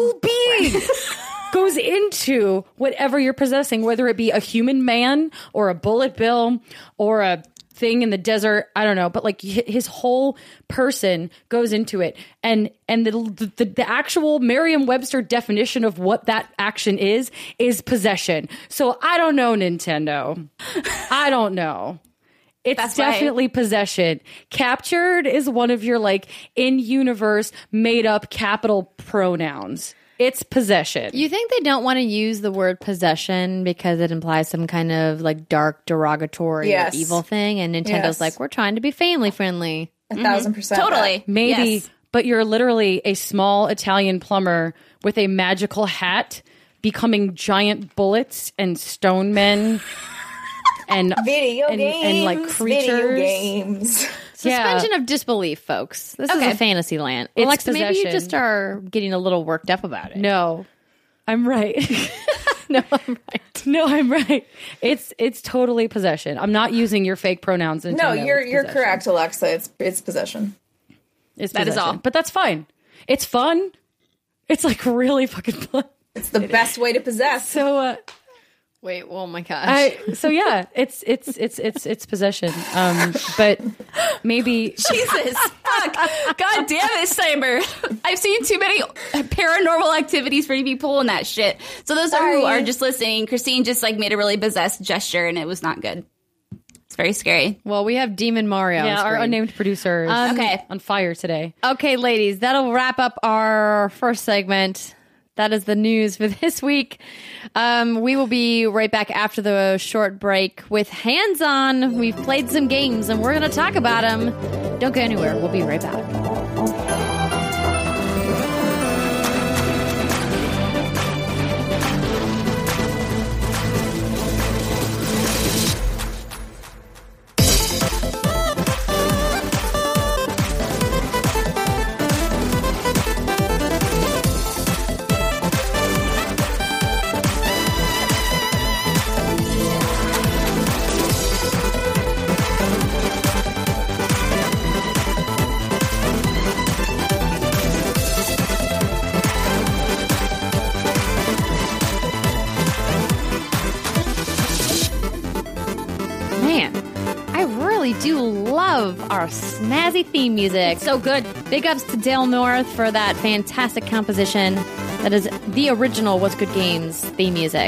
goes into whatever you're possessing, whether it be a human man or a bullet bill or a thing in the desert. I don't know, but like his whole person goes into it. And the actual Merriam-Webster definition of what that action is possession. So I don't know, Nintendo. I don't know. It's definitely possession. Captured is one of your like in-universe made-up capital pronouns. It's possession. You think they don't want to use the word possession because it implies some kind of like dark, derogatory, or evil thing? And Nintendo's like, we're trying to be family friendly. 1,000%. Totally. Maybe, but you're literally a small Italian plumber with a magical hat becoming giant bullets and stone men and video games and like creatures. Video games. Suspension of disbelief, folks. This is a fantasy land. It's Alexa, maybe you possession. just are getting a little worked up about it. No, I'm right. No, I'm right. It's totally possession. I'm not using your fake pronouns. No, you're correct, Alexa. It's possession. That is all. But that's fine. It's fun. It's like really fucking fun. It's the best way to possess. So wait, oh my gosh. So yeah, it's possession. But maybe Jesus, fuck, god damn it, Steimer. I've seen too many paranormal activities for you to be pulling that shit. So those who are just listening, Christine just like made a really possessed gesture, and it was not good. It's very scary. Well, we have Demon Mario. Yeah, our unnamed producer is on fire today. Okay, ladies, that'll wrap up our first segment. That is the news for this week. We will be right back after the short break with Hands On. We've played some games and we're going to talk about them. Don't go anywhere. We'll be right back. Do love our snazzy theme music. So good. Big ups to Dale North for that fantastic composition. That is the original What's Good Games theme music.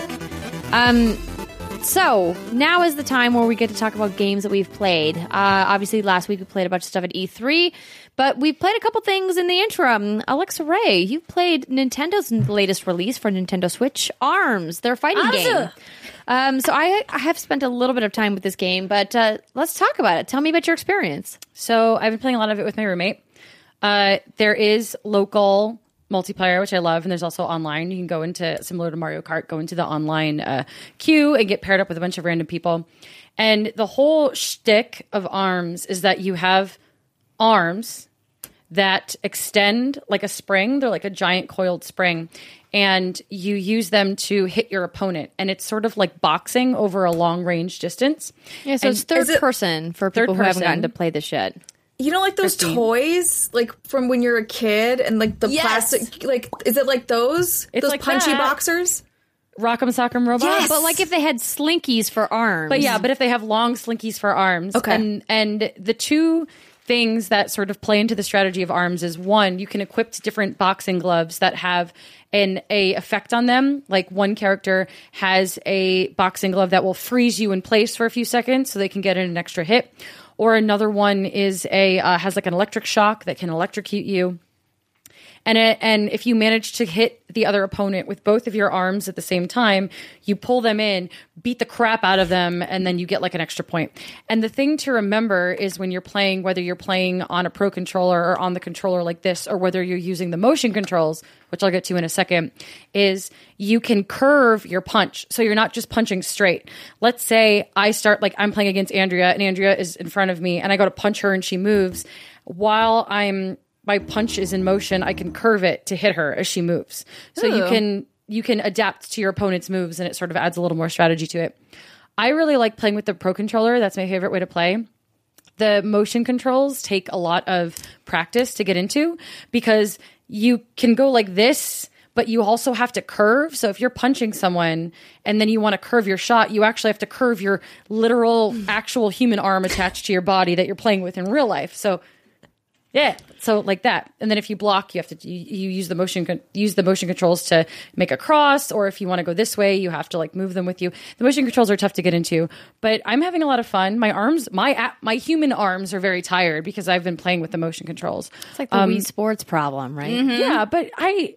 So now is the time where we get to talk about games that we've played. Obviously, last week we played a bunch of stuff at E3, but we've played a couple things in the interim. Alexa Ray, you've played Nintendo's latest release for Nintendo Switch, ARMS, their fighting game. So I have spent a little bit of time with this game, but let's talk about it. Tell me about your experience. So I've been playing a lot of it with my roommate. There is local multiplayer, which I love, and there's also online. You can go into, similar to Mario Kart, go into the online queue and get paired up with a bunch of random people. And the whole shtick of ARMS is that you have arms that extend like a spring. They're like a giant coiled spring. and you use them to hit your opponent. And it's sort of like boxing over a long range distance. Yeah, so it's third person for people who haven't gotten to play this yet. You know, like those toys, like from when you're a kid, and like the plastic, like, is it like those? It's those like punchy that. boxers? Rock'em Sock'em Robots. Yes. But like if they had slinkies for arms. But if they have long slinkies for arms. Okay. And the two things that sort of play into the strategy of arms is, one, you can equip different boxing gloves that have a effect on them. Like one character has a boxing glove that will freeze you in place for a few seconds so they can get in an extra hit. Or another one is has like an electric shock that can electrocute you. And if you manage to hit the other opponent with both of your arms at the same time, you pull them in, beat the crap out of them, and then you get like an extra point. And the thing to remember is when you're playing, whether you're playing on a Pro Controller or on the controller like this, or whether you're using the motion controls, which I'll get to in a second, is you can curve your punch. So you're not just punching straight. Let's say I start, like I'm playing against Andrea, and Andrea is in front of me, and I go to punch her and she moves. While my punch is in motion, I can curve it to hit her as she moves. So you can adapt to your opponent's moves, and it sort of adds a little more strategy to it. I really like playing with the Pro Controller. That's my favorite way to play. The motion controls take a lot of practice to get into because you can go like this, but you also have to curve. So if you're punching someone and then you want to curve your shot, you actually have to curve your literal, actual human arm attached to your body that you're playing with in real life. So yeah, so like that. And then if you block, you have to you use the motion controls to make a cross, or if you want to go this way, you have to like move them with you. The motion controls are tough to get into, but I'm having a lot of fun. My arms, my human arms are very tired because I've been playing with the motion controls. It's like the Wii Sports problem, right? Mm-hmm. Yeah, but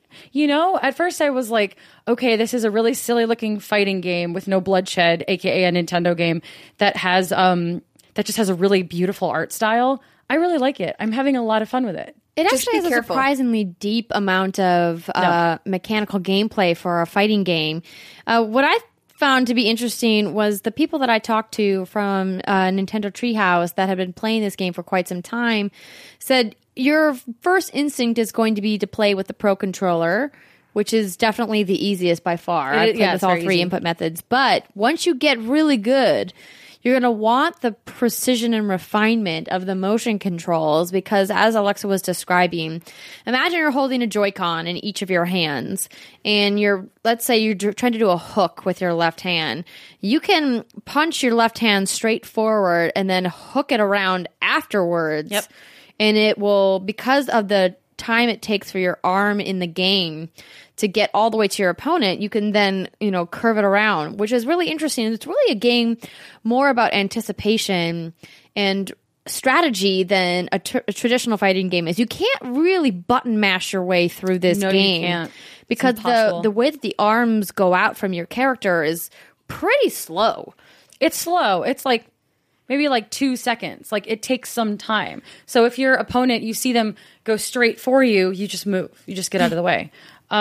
at first I was like, okay, this is a really silly looking fighting game with no bloodshed, aka a Nintendo game that has that just has a really beautiful art style. I really like it. I'm having a lot of fun with it. It actually has a surprisingly deep amount of mechanical gameplay for a fighting game. What I found to be interesting was the people that I talked to from Nintendo Treehouse that had been playing this game for quite some time said your first instinct is going to be to play with the Pro Controller, which is definitely the easiest by far. I've played with all three input methods. But once you get really good, you're going to want the precision and refinement of the motion controls because, as Alexa was describing, imagine you're holding a Joy-Con in each of your hands and let's say you're trying to do a hook with your left hand. You can punch your left hand straight forward and then hook it around afterwards. Yep. And it will, because of the time it takes for your arm in the game to get all the way to your opponent, you can then, curve it around, which is really interesting. It's really a game more about anticipation and strategy than a traditional fighting game is. You can't really button mash your way through this game. You can't. Because the way that the arms go out from your character is pretty slow. It's slow. It's like maybe like 2 seconds. Like it takes some time. So if your opponent, you see them go straight for you, you just move. You just get out of the way.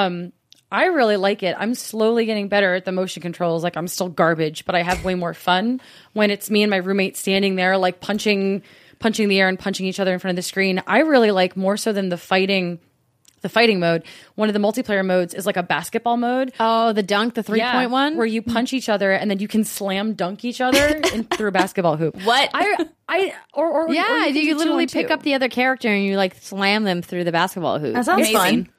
I really like it. I'm slowly getting better at the motion controls. Like I'm still garbage, but I have way more fun when it's me and my roommate standing there, like punching the air and punching each other in front of the screen. I really like, more so than the fighting mode. One of the multiplayer modes is like a basketball mode. Oh, the dunk, the 3-point one? Where you punch each other and then you can slam dunk each other through a basketball hoop. What? Or you literally pick up the other character and you like slam them through the basketball hoop. That sounds fun.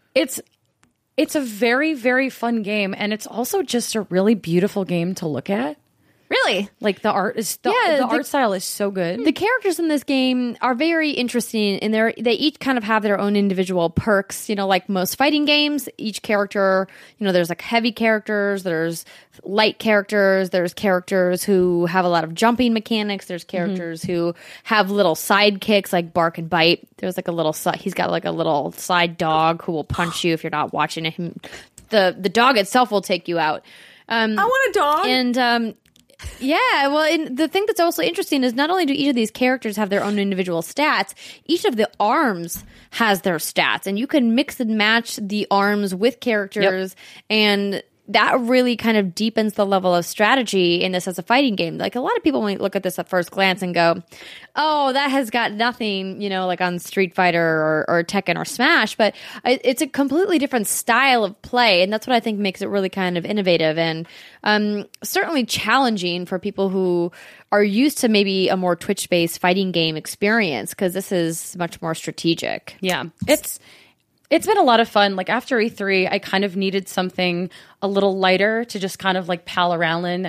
It's a very, very fun game, and it's also just a really beautiful game to look at. Really? Like the art is the art style is so good. The characters in this game are very interesting, and they each kind of have their own individual perks. Like most fighting games, each character, there's like heavy characters, there's light characters, there's characters who have a lot of jumping mechanics, there's characters who have little sidekicks like bark and bite. There's like he's got like a little side dog who will punch you if you're not watching him. The dog itself will take you out. I want a dog. And yeah, well, and the thing that's also interesting is not only do each of these characters have their own individual stats, each of the arms has their stats, and you can mix and match the arms with characters and that really kind of deepens the level of strategy in this as a fighting game. Like a lot of people might look at this at first glance and go, oh, that has got nothing, like on Street Fighter or Tekken or Smash, but it's a completely different style of play. And that's what I think makes it really kind of innovative and certainly challenging for people who are used to maybe a more Twitch-based fighting game experience, because this is much more strategic. Yeah. It's been a lot of fun. Like after E3, I kind of needed something a little lighter to just kind of like pal around in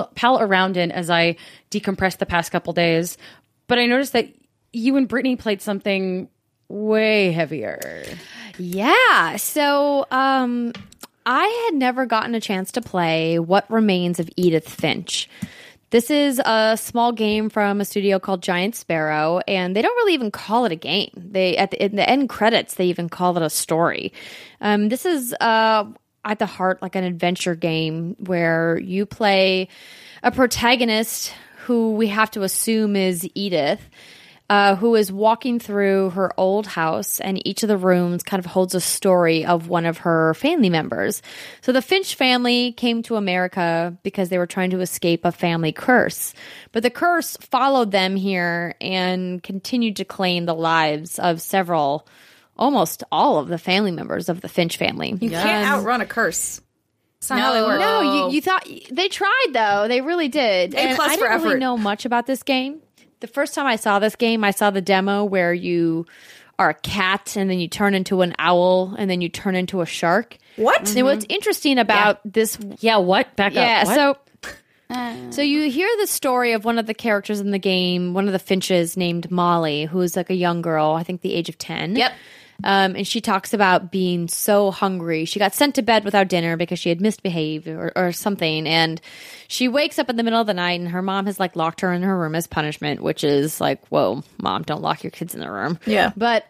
as I decompressed the past couple days. But I noticed that you and Brittany played something way heavier. Yeah. So I had never gotten a chance to play What Remains of Edith Finch. This is a small game from a studio called Giant Sparrow, and they don't really even call it a game. In the end credits, they even call it a story. This is at the heart like an adventure game where you play a protagonist who we have to assume is Edith, who is walking through her old house, and each of the rooms kind of holds a story of one of her family members. So the Finch family came to America because they were trying to escape a family curse. But the curse followed them here and continued to claim the lives of almost all of the family members of the Finch family. You can't outrun a curse. That's not how they work. No, you thought they tried though. They really did. A plus I for didn't really effort. know much about this game. The first time I saw this game, I saw the demo where you are a cat and then you turn into an owl and then you turn into a shark. What? And what's interesting about this... Yeah, what? Back up. Yeah, What? so you hear the story of one of the characters in the game, one of the Finches named Molly, who is like a young girl, I think the age of 10. Yep. And she talks about being so hungry. She got sent to bed without dinner because she had misbehaved or something. And she wakes up in the middle of the night and her mom has like locked her in her room as punishment, which is like, whoa, mom, don't lock your kids in the room. Yeah. But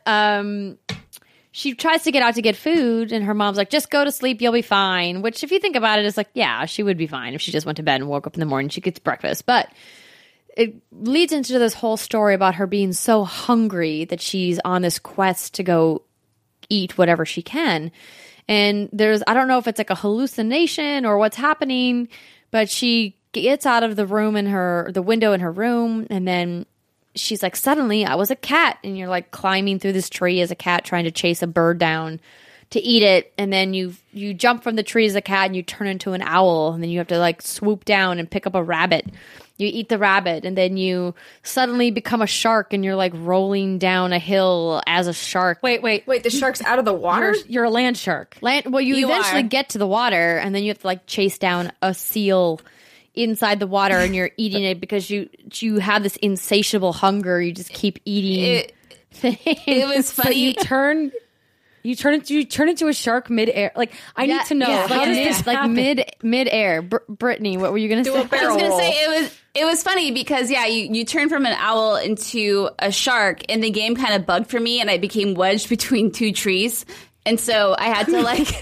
she tries to get out to get food and her mom's like, just go to sleep, you'll be fine. Which if you think about it, is like, yeah, she would be fine if she just went to bed and woke up in the morning, she gets breakfast. But it leads into this whole story about her being so hungry that she's on this quest to go eat whatever she can. And I don't know if it's like a hallucination or what's happening, but she gets out of the window in her room, and then she's like, suddenly I was a cat, and you're like climbing through this tree as a cat trying to chase a bird down to eat it, and then you jump from the tree as a cat and you turn into an owl, and then you have to like swoop down and pick up a rabbit. You eat the rabbit, and then you suddenly become a shark, and you're like rolling down a hill as a shark. Wait. Wait, the shark's out of the water? You're a land shark. Well, you eventually get to the water, and then you have to like chase down a seal inside the water, and you're eating it because you have this insatiable hunger. You just keep eating things. It was funny. You turn into a shark mid-air. Like, I need to know. Yeah, how does this happen? mid-air. Brittany, what were you going to say? I was going to say it was funny because you turn from an owl into a shark, and the game kind of bugged for me, and I became wedged between two trees. And so I had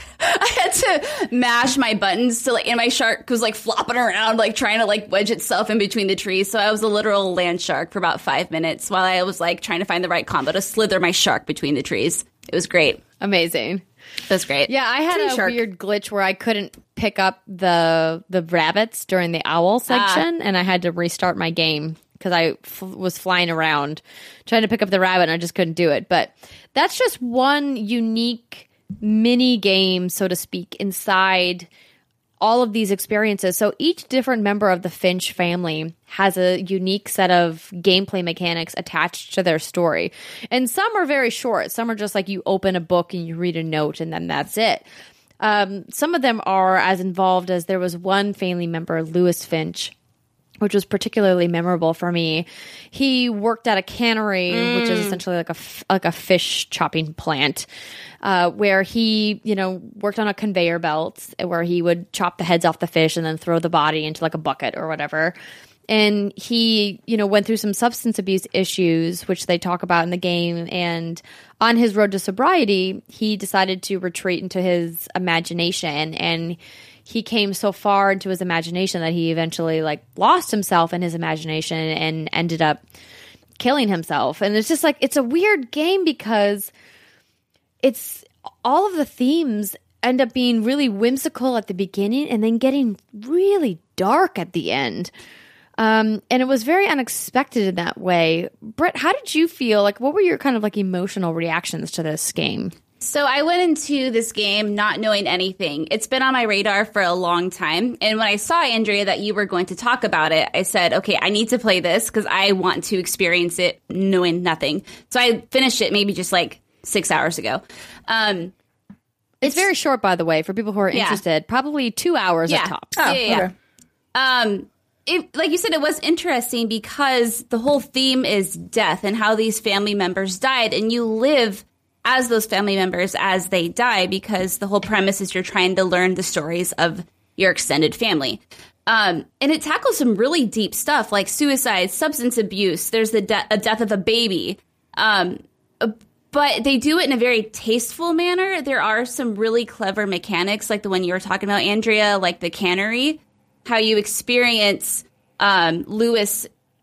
to mash my buttons to and my shark was like flopping around, like trying to like wedge itself in between the trees. So I was a literal land shark for about 5 minutes while I was like trying to find the right combo to slither my shark between the trees. It was great. Amazing. That's great. Yeah, I had a weird glitch where I couldn't pick up the rabbits during the owl section, and I had to restart my game because I was flying around trying to pick up the rabbit, and I just couldn't do it. But that's just one unique mini game, so to speak, inside all of these experiences. So each different member of the Finch family has a unique set of gameplay mechanics attached to their story. And some are very short. Some are just like you open a book and you read a note and then that's it. Some of them are as involved as there was one family member, Lewis Finch, which was particularly memorable for me. He worked at a cannery, which is essentially like a fish chopping plant, where he, worked on a conveyor belt where he would chop the heads off the fish and then throw the body into like a bucket or whatever. And he, went through some substance abuse issues, which they talk about in the game. And on his road to sobriety, he decided to retreat into his imagination, and he came so far into his imagination that he eventually lost himself in his imagination and ended up killing himself. And it's just it's a weird game because it's all of the themes end up being really whimsical at the beginning and then getting really dark at the end. And it was very unexpected in that way. Britt, how did you feel? Like, what were your kind of like emotional reactions to this game? So I went into this game not knowing anything. It's been on my radar for a long time. And when I saw, Andrea, that you were going to talk about it, I said, okay, I need to play this because I want to experience it knowing nothing. So I finished it maybe just like 6 hours ago. It's very short, by the way, for people who are interested. Probably 2 hours at top. Oh, yeah. Like you said, it was interesting because the whole theme is death and how these family members died. And you live as those family members as they die, because the whole premise is you're trying to learn the stories of your extended family. And it tackles some really deep stuff like suicide, substance abuse. There's a death of a baby. But they do it in a very tasteful manner. There are some really clever mechanics, like the one you were talking about, Andrea, like the cannery, how you experience Lewis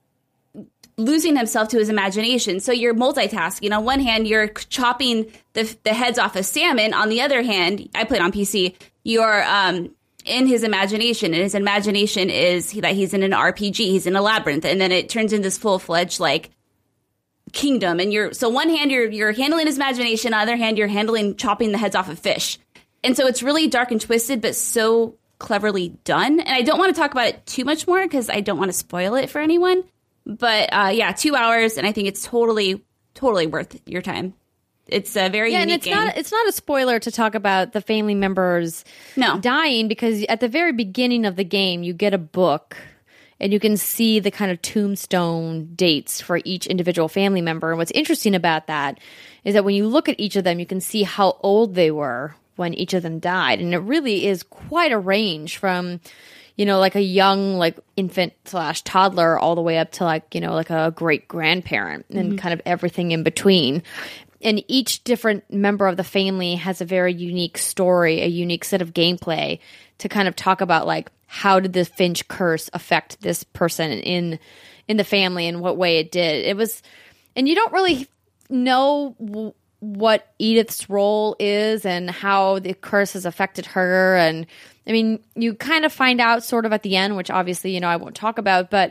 losing himself to his imagination. So you're multitasking. On one hand, you're chopping the heads off a salmon. On the other hand, I played on PC, you're in his imagination. And his imagination is that he's in an RPG. He's in a labyrinth. And then it turns into this full-fledged, like, kingdom. And so one hand, you're handling his imagination. On the other hand, you're chopping the heads off of fish. And so it's really dark and twisted, but so cleverly done. And I don't want to talk about it too much more because I don't want to spoil it for anyone. But 2 hours, and I think it's totally worth your time. It's a very unique game. It's not a spoiler to talk about the family members dying, because at the very beginning of the game, you get a book and you can see the kind of tombstone dates for each individual family member. And what's interesting about that is that when you look at each of them, you can see how old they were when each of them died. And it really is quite a range from, like a young, like infant / toddler all the way up to like a great grandparent and kind of everything in between. And each different member of the family has a very unique story, a unique set of gameplay to kind of talk about like, how did the Finch curse affect this person in the family and what way it did. It was, and you don't really know what Edith's role is and how the curse has affected her. And I mean, you kind of find out sort of at the end, which obviously, I won't talk about, but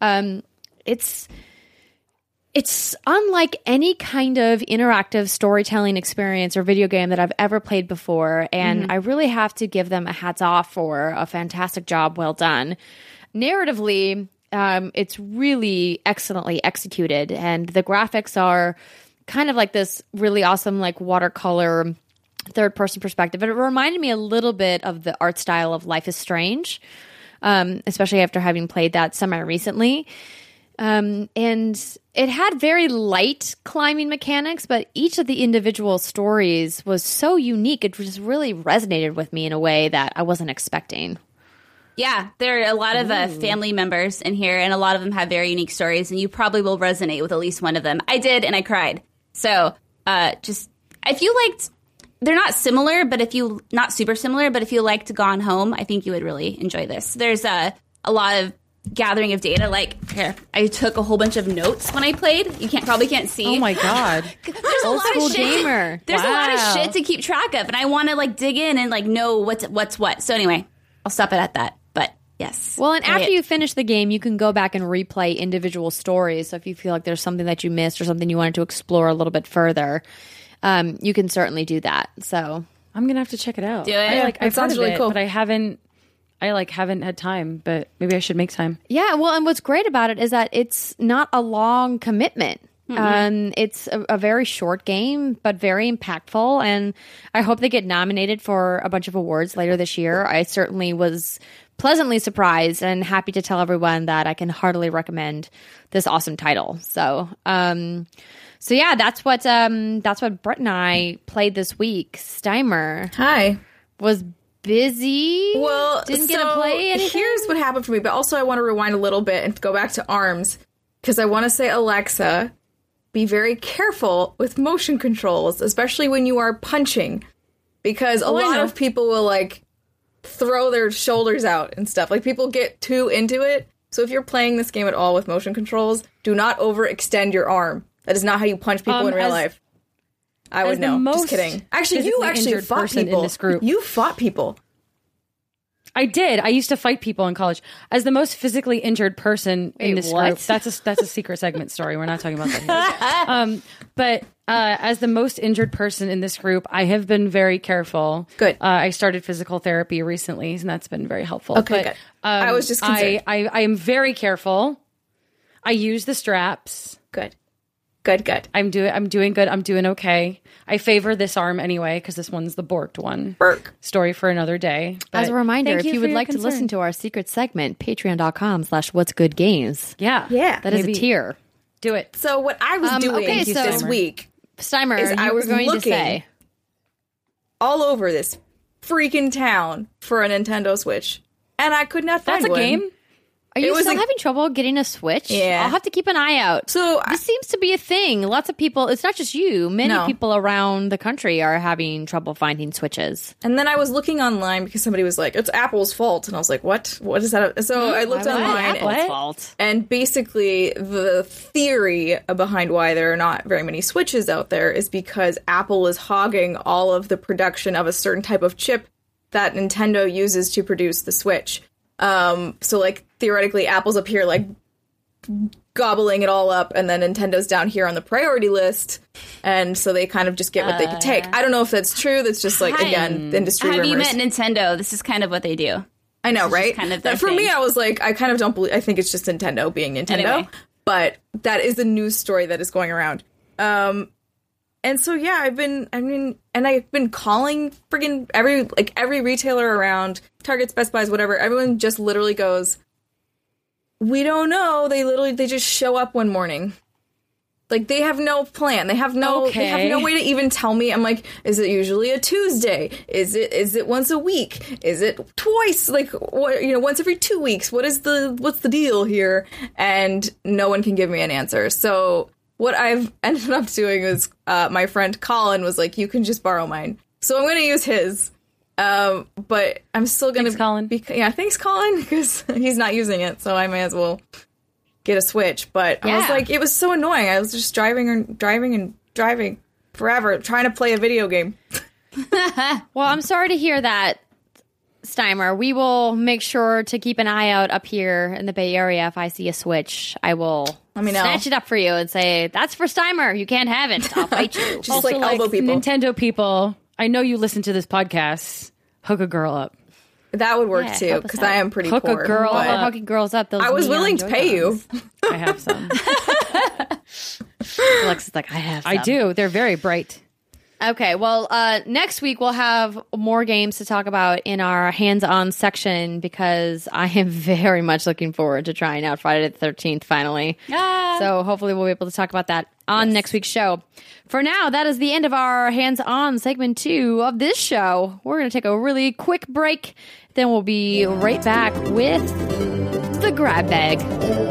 it's unlike any kind of interactive storytelling experience or video game that I've ever played before. And I really have to give them a hats off for a fantastic job. Well done. Narratively, it's really excellently executed. And the graphics are kind of like this really awesome, like watercolor third-person perspective. But it reminded me a little bit of the art style of Life is Strange, especially after having played that semi-recently. And it had very light climbing mechanics, but each of the individual stories was so unique. It just really resonated with me in a way that I wasn't expecting. Yeah, there are a lot of family members in here, and a lot of them have very unique stories, and you probably will resonate with at least one of them. I did, and I cried. So if you liked, they're not similar, but not super similar, but if you liked Gone Home, I think you would really enjoy this. There's a lot of gathering of data. Like, here, I took a whole bunch of notes when I played. You probably can't see. Oh my god! There's a lot of shit. Gamer. There's a lot of shit to keep track of, and I want to like dig in and like know what's what. So anyway, I'll stop it at that. But yes. Well, and after you finish the game, you can go back and replay individual stories. So if you feel like there's something that you missed or something you wanted to explore a little bit further, you can certainly do that. So I'm gonna have to check it out. Do it. I've heard of it, but I haven't had time, but maybe I should make time. Yeah, well, and what's great about it is that it's not a long commitment. It's a very short game, but very impactful, and I hope they get nominated for a bunch of awards later this year. I certainly was pleasantly surprised and happy to tell everyone that I can heartily recommend this awesome title. So yeah, that's what Brett and I played this week. Steimer, hi, was busy. Well, didn't get to play anything. Here's what happened for me, but also I want to rewind a little bit and go back to ARMS, because I want to say, Alexa, be very careful with motion controls, especially when you are punching, because a lot of people will like throw their shoulders out and stuff. Like, people get too into it. So if you're playing this game at all with motion controls, do not overextend your arm. That is not how you punch people in real life. I would know. Just kidding. Actually, you actually fought people in this group. You fought people. I did. I used to fight people in college. As the most physically injured person in this group, that's a secret segment story. We're not talking about that here. But as the most injured person in this group, I have been very careful. Good. I started physical therapy recently, and that's been very helpful. Okay, good. I was just concerned. I am very careful. I use the straps. Good. I'm doing good. I'm doing okay. I favor this arm anyway because this one's the borked one. Burk. Story for another day. But as a reminder, if you would like to listen to our secret segment, patreon.com/whatsgoodgames. Yeah. That is a tier. Do it. So what I was doing this week, Steimer, is I was going looking to say all over this freaking town for a Nintendo Switch, and I could not find one. That's a game? Are you still having trouble getting a Switch? Yeah. I'll have to keep an eye out. So this seems to be a thing. Lots of people, it's not just you, many people around the country are having trouble finding Switches. And then I was looking online because somebody was like, it's Apple's fault. And I was like, what? What is that? So I looked online. Apple's fault. And basically the theory behind why there are not very many Switches out there is because Apple is hogging all of the production of a certain type of chip that Nintendo uses to produce the Switch. So like theoretically Apple's up here like gobbling it all up, and then Nintendo's down here on the priority list, and so they kind of just get what they could take. I don't know if that's true. That's just like, again, industry rumors. Have you met Nintendo? This is kind of what they do. I know, right? Kind of for me, I was like, I kind of don't believe, I think it's just Nintendo being Nintendo, anyway. But that is the news story that is going around. And so, yeah, I've been calling friggin' every retailer around, Targets, Best Buys, whatever. Everyone just literally goes, we don't know. They just show up one morning. Like, they have no plan. They have no way to even tell me. I'm like, is it usually a Tuesday? Is it once a week? Is it twice? Like, what, once every 2 weeks? What's the deal here? And no one can give me an answer. So what I've ended up doing is my friend Colin was like, you can just borrow mine. So I'm going to use his. But I'm still going to... Thanks, Colin. Thanks, Colin, because he's not using it, so I may as well get a Switch. But I was like, it was so annoying. I was just driving forever, trying to play a video game. Well, I'm sorry to hear that, Steimer. We will make sure to keep an eye out up here in the Bay Area. If I see a Switch, I will snatch it up for you and say, that's for Steimer. You can't have it. I'll fight you. Just also, like elbow people. Nintendo people, I know you listen to this podcast. Hook a girl up. That would work too, because I am pretty poor. Hook a girl up. Hooking girls up. I was willing to pay you. I have some. Alexa's like, I have some. I do. They're very bright. Okay, well, next week we'll have more games to talk about in our hands-on section because I am very much looking forward to trying out Friday the 13th finally. So hopefully we'll be able to talk about that on next week's show. For now, that is the end of our hands-on segment 2 of this show. We're going to take a really quick break. Then we'll be right back with the grab bag.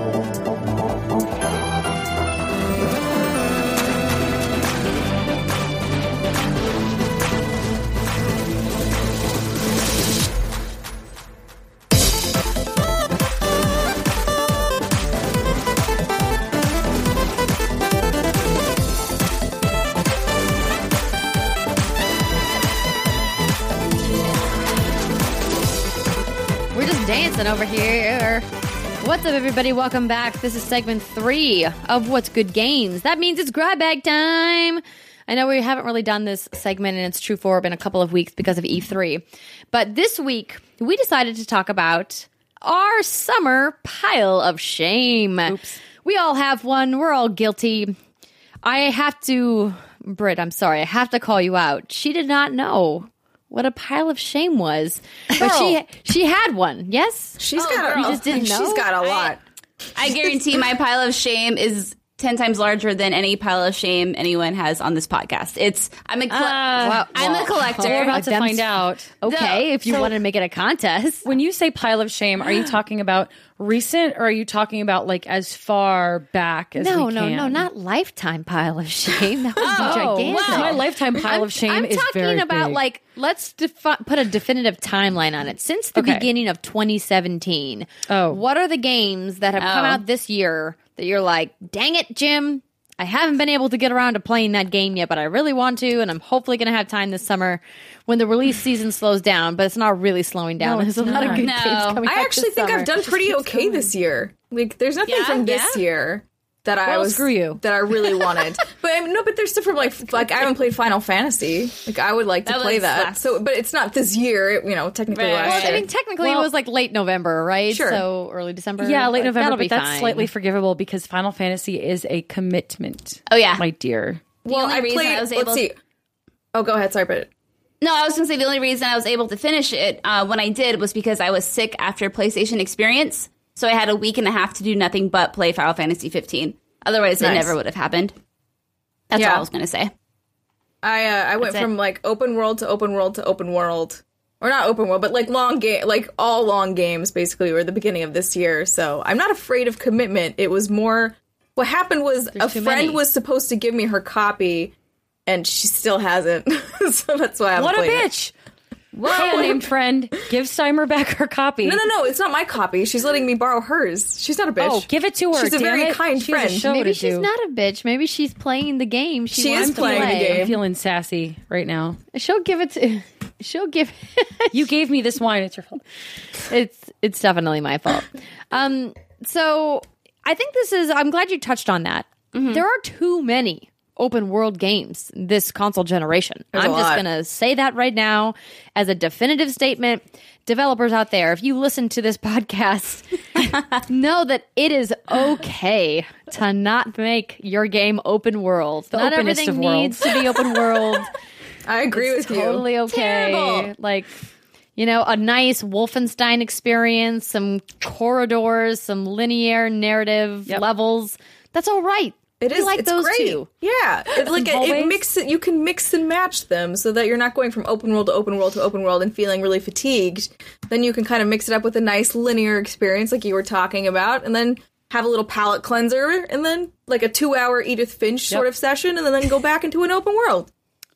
Dancing over here. What's up, everybody? Welcome back. This is segment 3 of What's Good Games. That means it's grab bag time. I know we haven't really done this segment, and it's true for in a couple of weeks because of E3. But this week, we decided to talk about our summer pile of shame. Oops. We all have one. We're all guilty. Britt, I'm sorry. I have to call you out. She did not know what a pile of shame was. But she had one, yes? She's got a lot. I guarantee my pile of shame is 10 times larger than any pile of shame anyone has on this podcast. I'm a collector. We're about to find out. Okay, if you want to make it a contest. When you say pile of shame, are you talking about recent, or are you talking about like as far back as we can? No, not lifetime pile of shame. That would be gigantic. Wow. My lifetime pile of shame is very I'm talking about big. like, let's put a definitive timeline on it. Since the beginning of 2017, what are the games that have come out this year that you're like, dang it, Jim, I haven't been able to get around to playing that game yet, but I really want to, and I'm hopefully going to have time this summer when the release season slows down, but it's not really slowing down. There's a lot of good games coming out I actually this think summer. I've done pretty okay this year. Like, there's nothing from this year that screw you. that I really wanted. But but there's stuff from like I haven't played Final Fantasy. Like, I would like to play that. So, but it's not this year. Technically last year. I mean, technically it was like late November, right? Sure. So early December. Yeah, late November, that'll but be that's fine. slightly forgivable because Final Fantasy is a commitment. Oh, yeah. My dear. Well, only I reason played. I was able Let's see. Oh, go ahead. Sorry, but No, I was going to say the only reason I was able to finish it when I did was because I was sick after PlayStation Experience. So I had a week and a half to do nothing but play Final Fantasy 15. Otherwise, it never would have happened. That's all I was going to say. I went from like open world to open world to open world. Or not open world, but like long game, like all long games basically were the beginning of this year. So I'm not afraid of commitment. It was more, what happened was a friend was supposed to give me her copy and she still hasn't. So that's why I'm What a bitch! Hey, unnamed friend, give Steimer back her copy. No, it's not my copy. She's letting me borrow hers. She's not a bitch. Oh, give it to her. She's a damn very it. kind She has a friend. show Maybe to she's do. not a bitch. Maybe she's playing the game. She wants is to playing the play. game. I'm feeling sassy right now. She'll give it to. She'll give. You gave me this wine. It's your fault. It's definitely my fault. So I think this is. I'm glad you touched on that. There are too many open world games this console generation. I'm just going to say that right now as a definitive statement. Developers out there, if you listen to this podcast, know that it is okay to not make your game open world. Not openest everything of worlds. needs to be open world. I agree with you. Totally okay. Terrible. Like, a nice Wolfenstein experience, some corridors, some linear narrative levels. That's all right. It is like it's those great. two. Yeah, it hallways. mixes. You can mix and match them so that you're not going from open world to open world to open world and feeling really fatigued. Then you can kind of mix it up with a nice linear experience, like you were talking about, and then have a little palate cleanser, and then like a 2-hour Edith Finch sort of session, and then go back into an open world.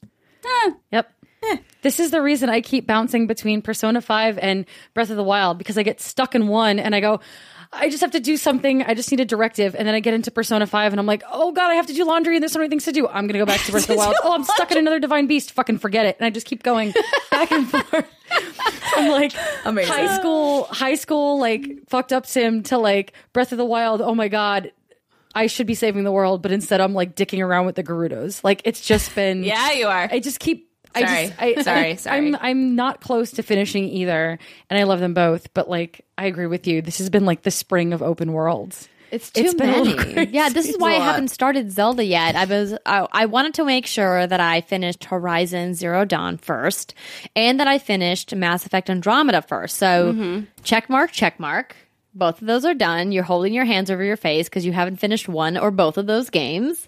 Yep. This is the reason I keep bouncing between Persona 5 and Breath of the Wild, because I get stuck in one and I go, I just have to do something. I just need a directive. And then I get into Persona 5 and I'm like, oh God, I have to do laundry and there's so many things to do. I'm going to go back to Breath of the Wild. Oh, I'm stuck in another Divine Beast. Fucking forget it. And I just keep going back and forth. I'm like, Amazing. high school, like fucked up sim to like Breath of the Wild. Oh my God. I should be saving the world, but instead I'm like dicking around with the Gerudos. Like it's just been, Yeah, you are. I just keep, Sorry. I'm not close to finishing either, and I love them both. But like, I agree with you. This has been like the spring of open worlds. It's too been a little many. crazy. Yeah, this is why I a lot. haven't started Zelda yet. I wanted to make sure that I finished Horizon Zero Dawn first, and that I finished Mass Effect Andromeda first. So check mark. Both of those are done. You're holding your hands over your face because you haven't finished one or both of those games.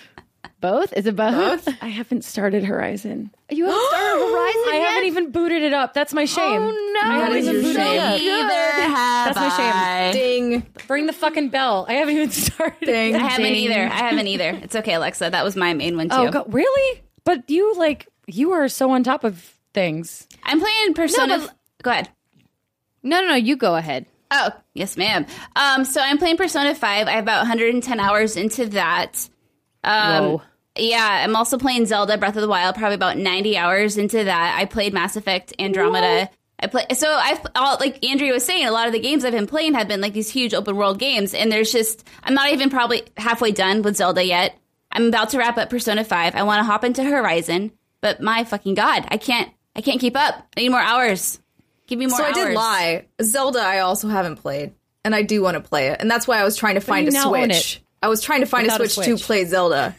Both? Is it both? I haven't started Horizon. You haven't started Horizon I yet? haven't even booted it up. That's my shame. Oh, no. I haven't That even is your booted it up. Either That's my shame. Ding, Ring the fucking bell. I haven't even started. ding. I haven't either. It's okay, Alexa. That was my main one too. Oh God, really? But you are so on top of things. I'm playing Persona. No, but- Go ahead. No, you go ahead. Oh, yes, ma'am. So I'm playing Persona 5. I have about 110 hours into that. Whoa. Yeah, I'm also playing Zelda Breath of the Wild, probably about 90 hours into that. I played Mass Effect Andromeda. Like Andrea was saying, a lot of the games I've been playing have been like these huge open world games, and I'm not even probably halfway done with Zelda yet. I'm about to wrap up Persona 5. I want to hop into Horizon, but my fucking God, I can't keep up. I need more hours. Give me more So hours. I did lie. Zelda I also haven't played, and I do want to play it, and that's why I was trying to find you a now own Switch. it. I was trying to find a Without a Switch to Switch. play Zelda.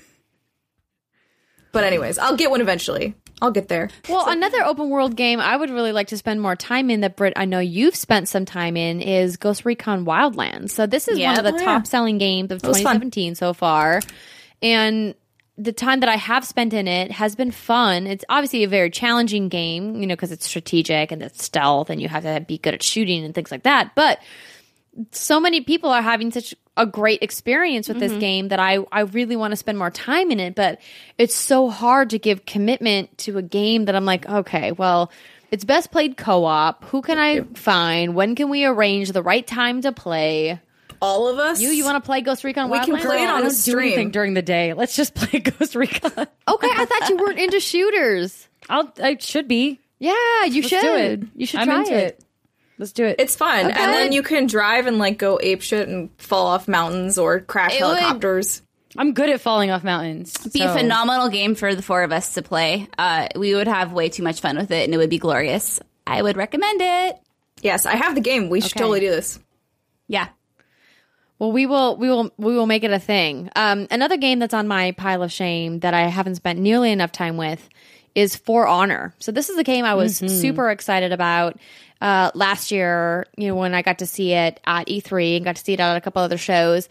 But anyways, I'll get one eventually. I'll get there. Well, another open world game I would really like to spend more time in that, Britt, I know you've spent some time in, is Ghost Recon Wildlands. So this is one of the top selling games of was fun. 2017 so far. And the time that I have spent in it has been fun. It's obviously a very challenging game, because it's strategic and it's stealth and you have to be good at shooting and things like that. But so many people are having such a great experience with this game that I really want to spend more time in it. But it's so hard to give commitment to a game that I'm like, okay, well, it's best played co-op. Who can I find? When can we arrange the right time to play? all of us. You want to play Ghost Recon We Wildlands? can play it on I the don't do anything stream. during the day. Let's just play Ghost Recon. Okay, I thought you weren't into shooters. I should be. Yeah, you Let's should. do it. You should I'm try into it. Let's do it. It's fun. Okay. And then you can drive and like go apeshit and fall off mountains or crash helicopters. I'm good at falling off mountains. Be a phenomenal game for the four of us to play. We would have way too much fun with it, and it would be glorious. I would recommend it. Yes, I have the game. We should totally do this. Yeah. Well, we will make it a thing. Another game that's on my pile of shame that I haven't spent nearly enough time with is For Honor. So this is a game I was super excited about last year, when I got to see it at E3 and got to see it at a couple other shows.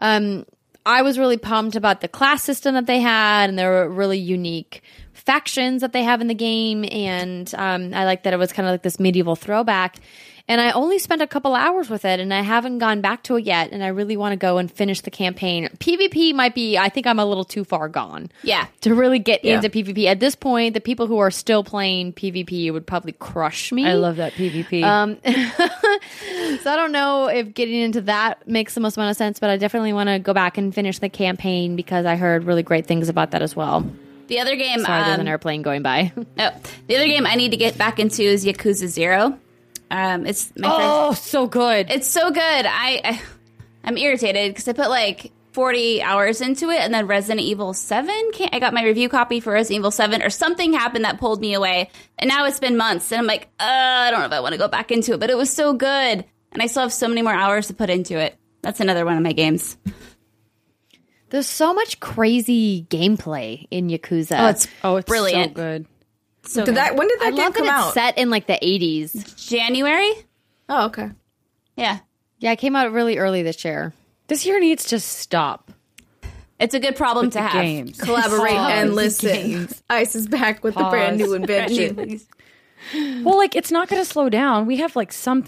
I was really pumped about the class system that they had, and there were really unique factions that they have in the game, and I like that it was kind of like this medieval throwback. And I only spent a couple hours with it, and I haven't gone back to it yet, and I really want to go and finish the campaign. PvP might be, I think I'm a little too far gone. Yeah. To really get into PvP. At this point, the people who are still playing PvP would probably crush me. I love that PvP. So I don't know if getting into that makes the most amount of sense, but I definitely want to go back and finish the campaign because I heard really great things about that as well. The other game... Sorry, there's an airplane going by. the other game I need to get back into is Yakuza 0. It's my so good. It's so good. I'm irritated because I put like 40 hours into it, and then Resident Evil 7 I got my review copy for Resident Evil 7, or something happened that pulled me away, and now it's been months, and I'm like, I don't know if I want to go back into it, but it was so good, and I still have so many more hours to put into it. That's another one of my games. There's so much crazy gameplay in Yakuza. It's brilliant. So good. So When did that I game love come that out? it's set in like the 80s. January? Oh, okay. Yeah. Yeah, it came out really early this year. This year needs to stop. It's a good problem to The have. games. Collaborate Pause. and listen. Ice is back with the brand new invention. Well, like, it's not going to slow down. We have like some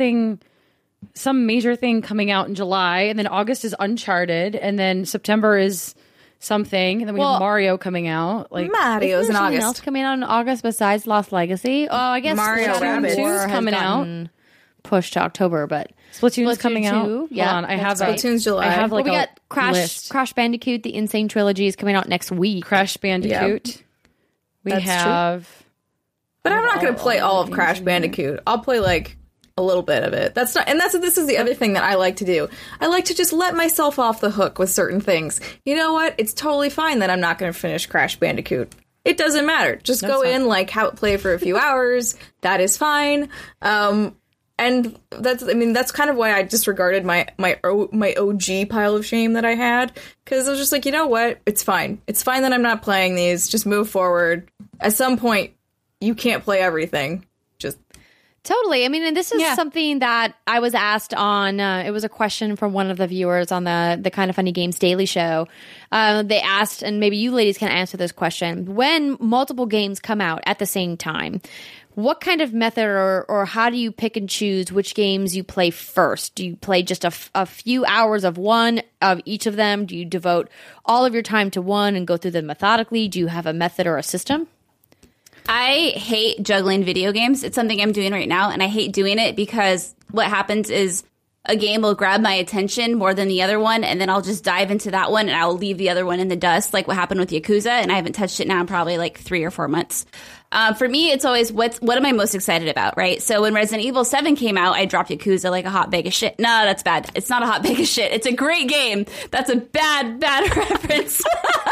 major thing coming out in July, and then August is Uncharted, and then September is something, and then we have Mario coming out. Like Mario's in Something August. else coming out in August besides Lost Legacy? Oh, I guess Mario Splatoon Rabbids 4 is has coming out. gotten pushed to October, but Splatoon's coming 2, out. yeah, Hold on, I have that's right. Splatoon's July. I have Well, like we a got list. Crash Bandicoot, the Insane Trilogy is coming out next week. Crash Bandicoot. We That's true. have. But I'm not going to play all of Crash Bandicoot. I'll play like a little bit of it. This is the other thing that I like to do. I like to just let myself off the hook with certain things. You know what? It's totally fine that I'm not going to finish Crash Bandicoot. It doesn't matter. Just go in, like, play for a few hours. That is fine. And that's kind of why I disregarded my OG pile of shame that I had, because I was just like, you know what? It's fine. It's fine that I'm not playing these. Just move forward. At some point, you can't play everything. Just Totally. I mean, and this is something that I was asked on, it was a question from one of the viewers on the Kind of Funny Games Daily Show. They asked, and maybe you ladies can answer this question, when multiple games come out at the same time, what kind of method or how do you pick and choose which games you play first? Do you play just a few hours of one of each of them? Do you devote all of your time to one and go through them methodically? Do you have a method or a system? I hate juggling video games. It's something I'm doing right now, and I hate doing it because what happens is a game will grab my attention more than the other one, and then I'll just dive into that one, and I'll leave the other one in the dust, like what happened with Yakuza, and I haven't touched it now in probably like 3 or 4 months. For me, it's always what am I most excited about, right? So when Resident Evil 7 came out, I dropped Yakuza like a hot bag of shit. No, that's bad. It's not a hot bag of shit. It's a great game. That's a bad reference.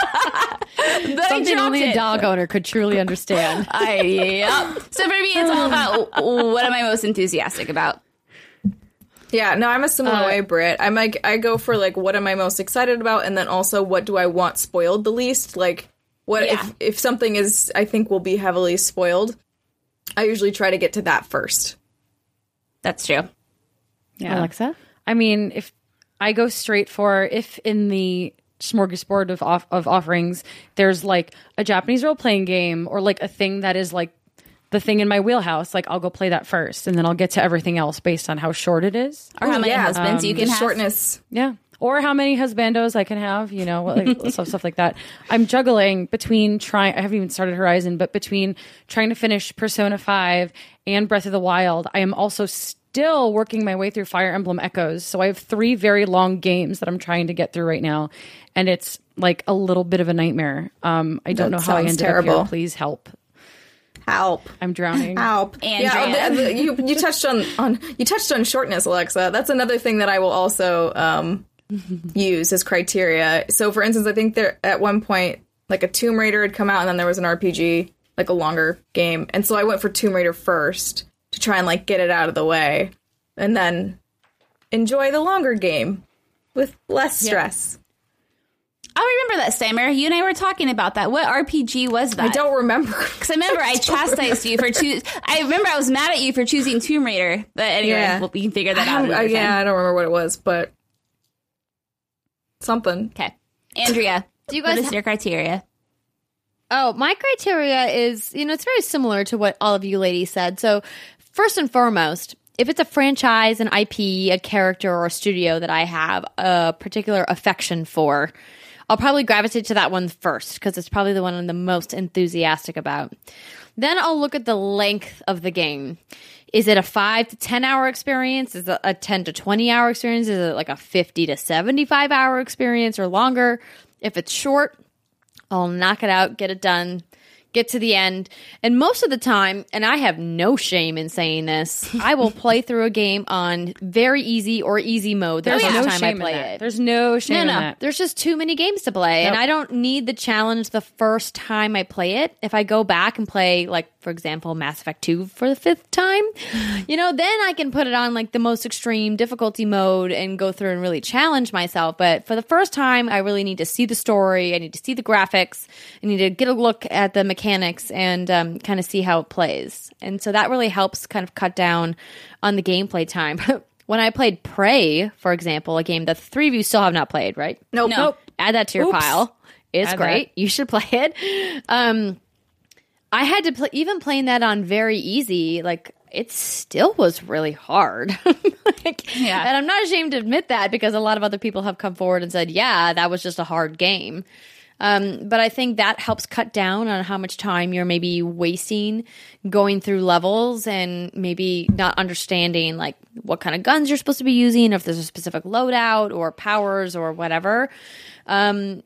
Something only a dog owner could truly understand. Yep. So for me, it's all about what am I most enthusiastic about. yeah, no, I'm a similar way, Britt. I'm like, I go for like, what am I most excited about, and then also what do I want spoiled the least? Like, what if something is I think will be heavily spoiled? I usually try to get to that first. That's true. Yeah. Alexa? I mean, if I go straight for, if in the smorgasbord of offerings, there's like a Japanese role-playing game or like a thing that is like the thing in my wheelhouse, like I'll go play that first, and then I'll get to everything else based on how short it is. Or how many husbands you can have. Shortness. Yeah. or how many husbandos I can have, you know, like, stuff like that. I'm juggling between I haven't even started Horizon, but between trying to finish Persona 5 and Breath of the Wild, I am also still working my way through Fire Emblem Echoes. So I have 3 very long games that I'm trying to get through right now. And it's like a little bit of a nightmare. I don't know how I ended up here. Please help. Help! I'm drowning. Help! Andrea. Yeah, you touched on shortness, Alexa. That's another thing that I will also use as criteria. So, for instance, I think there at one point, like a Tomb Raider had come out, and then there was an RPG, like a longer game, and so I went for Tomb Raider first to try and like get it out of the way, and then enjoy the longer game with less stress. I remember that, Steimer. You and I were talking about that. What RPG was that? I don't remember. Because I remember I chastised you for I remember I was mad at you for choosing Tomb Raider. But anyway, we can figure that out. I don't remember what it was, but something. Okay. Andrea, what is your criteria? Oh, my criteria is, it's very similar to what all of you ladies said. So first and foremost, if it's a franchise, an IP, a character, or a studio that I have a particular affection for, I'll probably gravitate to that one first because it's probably the one I'm the most enthusiastic about. Then I'll look at the length of the game. Is it a 5 to 10 hour experience? Is it a 10 to 20 hour experience? Is it like a 50 to 75 hour experience or longer? If it's short, I'll knock it out, get it done, get to the end. And most of the time, and I have no shame in saying this, I will play through a game on very easy or easy mode. There's no time shame I play in that. it. There's no shame in that. There's just too many games to play, and I don't need the challenge the first time I play it. If I go back and play, like, for example, Mass Effect 2 for the 5th time, then I can put it on, like, the most extreme difficulty mode and go through and really challenge myself. But for the first time, I really need to see the story. I need to see the graphics. I need to get a look at the mechanics and kind of see how it plays. And so that really helps kind of cut down on the gameplay time. When I played Prey, for example, a game that the 3 of you still have not played, right? Nope. Add that to your pile. It's great. You should play it. I had to play, even playing that on very easy, like, it still was really hard. And I'm not ashamed to admit that because a lot of other people have come forward and said, yeah, that was just a hard game. But I think that helps cut down on how much time you're maybe wasting going through levels and maybe not understanding like what kind of guns you're supposed to be using, if there's a specific loadout or powers or whatever. And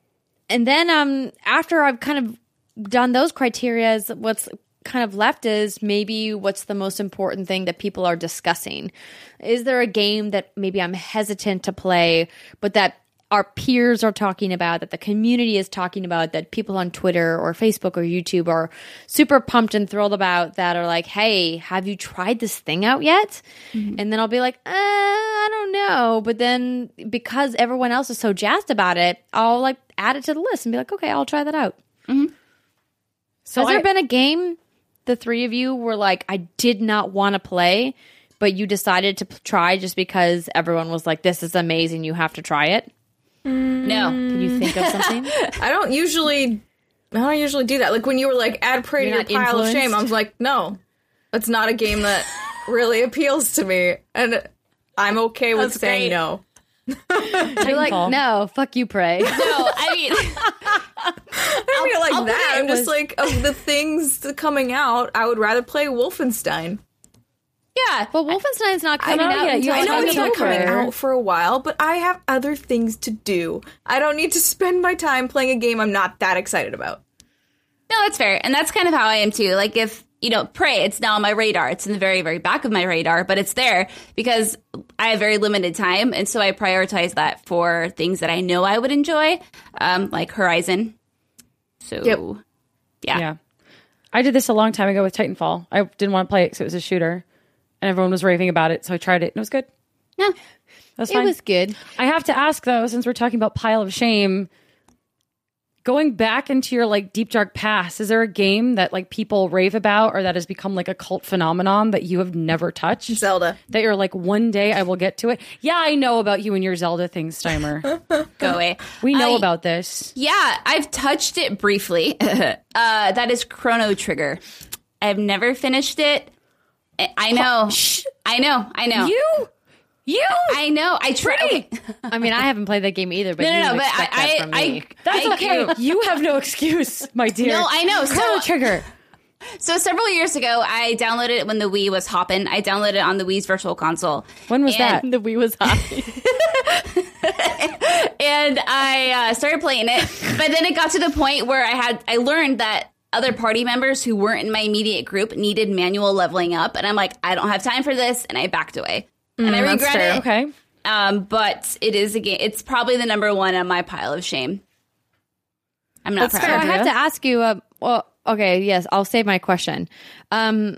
then after I've kind of done those criteria, what's kind of left is maybe what's the most important thing that people are discussing. Is there a game that maybe I'm hesitant to play, but that our peers are talking about, that the community is talking about, that people on Twitter or Facebook or YouTube are super pumped and thrilled about, that are like, hey, have you tried this thing out yet? Mm-hmm. And then I'll be like, I don't know. But then because everyone else is so jazzed about it, I'll like add it to the list and be like, okay, I'll try that out. Mm-hmm. So has there been a game the 3 of you were like, I did not want to play, but you decided to try just because everyone was like, this is amazing, you have to try it? No. Can you think of something? I don't usually do that. Like when you were like, add Prey to your pile of shame, I was like, no, that's not a game that really appeals to me. And I'm okay with saying no. You're like, no, fuck you, Prey. No, I mean, I'll that. I'm just like, of the things coming out, I would rather play Wolfenstein. Yeah, but Wolfenstein's not coming out yet. I know it's not coming out for a while, but I have other things to do. I don't need to spend my time playing a game I'm not that excited about. No, that's fair. And that's kind of how I am too. Like if, Prey, it's now on my radar. It's in the very, very back of my radar, but it's there because I have very limited time. And so I prioritize that for things that I know I would enjoy, like Horizon. So, yeah. I did this a long time ago with Titanfall. I didn't want to play it because it was a shooter. And everyone was raving about it, so I tried it, and it was good. Yeah, that's fine. It was good. I have to ask, though, since we're talking about pile of shame, going back into your, like, deep, dark past, is there a game that, like, people rave about or that has become, like, a cult phenomenon that you have never touched? Zelda. That you're like, one day I will get to it? Yeah, I know about you and your Zelda things, Steimer. Go away. We know about this. Yeah, I've touched it briefly. That is Chrono Trigger. I've never finished it. I know. I know. You? I know. I tried. I mean, I haven't played that game either, but No, but That's okay. You have no excuse, my dear. No, I know. Chrono Trigger. So several years ago, I downloaded it when the Wii was hopping. I downloaded it on the Wii's Virtual Console. When was that? The Wii was hopping. And I started playing it, but then it got to the point where I learned that other party members who weren't in my immediate group needed manual leveling up, and I'm like, I don't have time for this, and I backed away. And I regret it. Okay. But it is a game. It's probably the number one on my pile of shame. I'm not proud. So I have to ask you. Well, okay, yes, I'll save my question. There's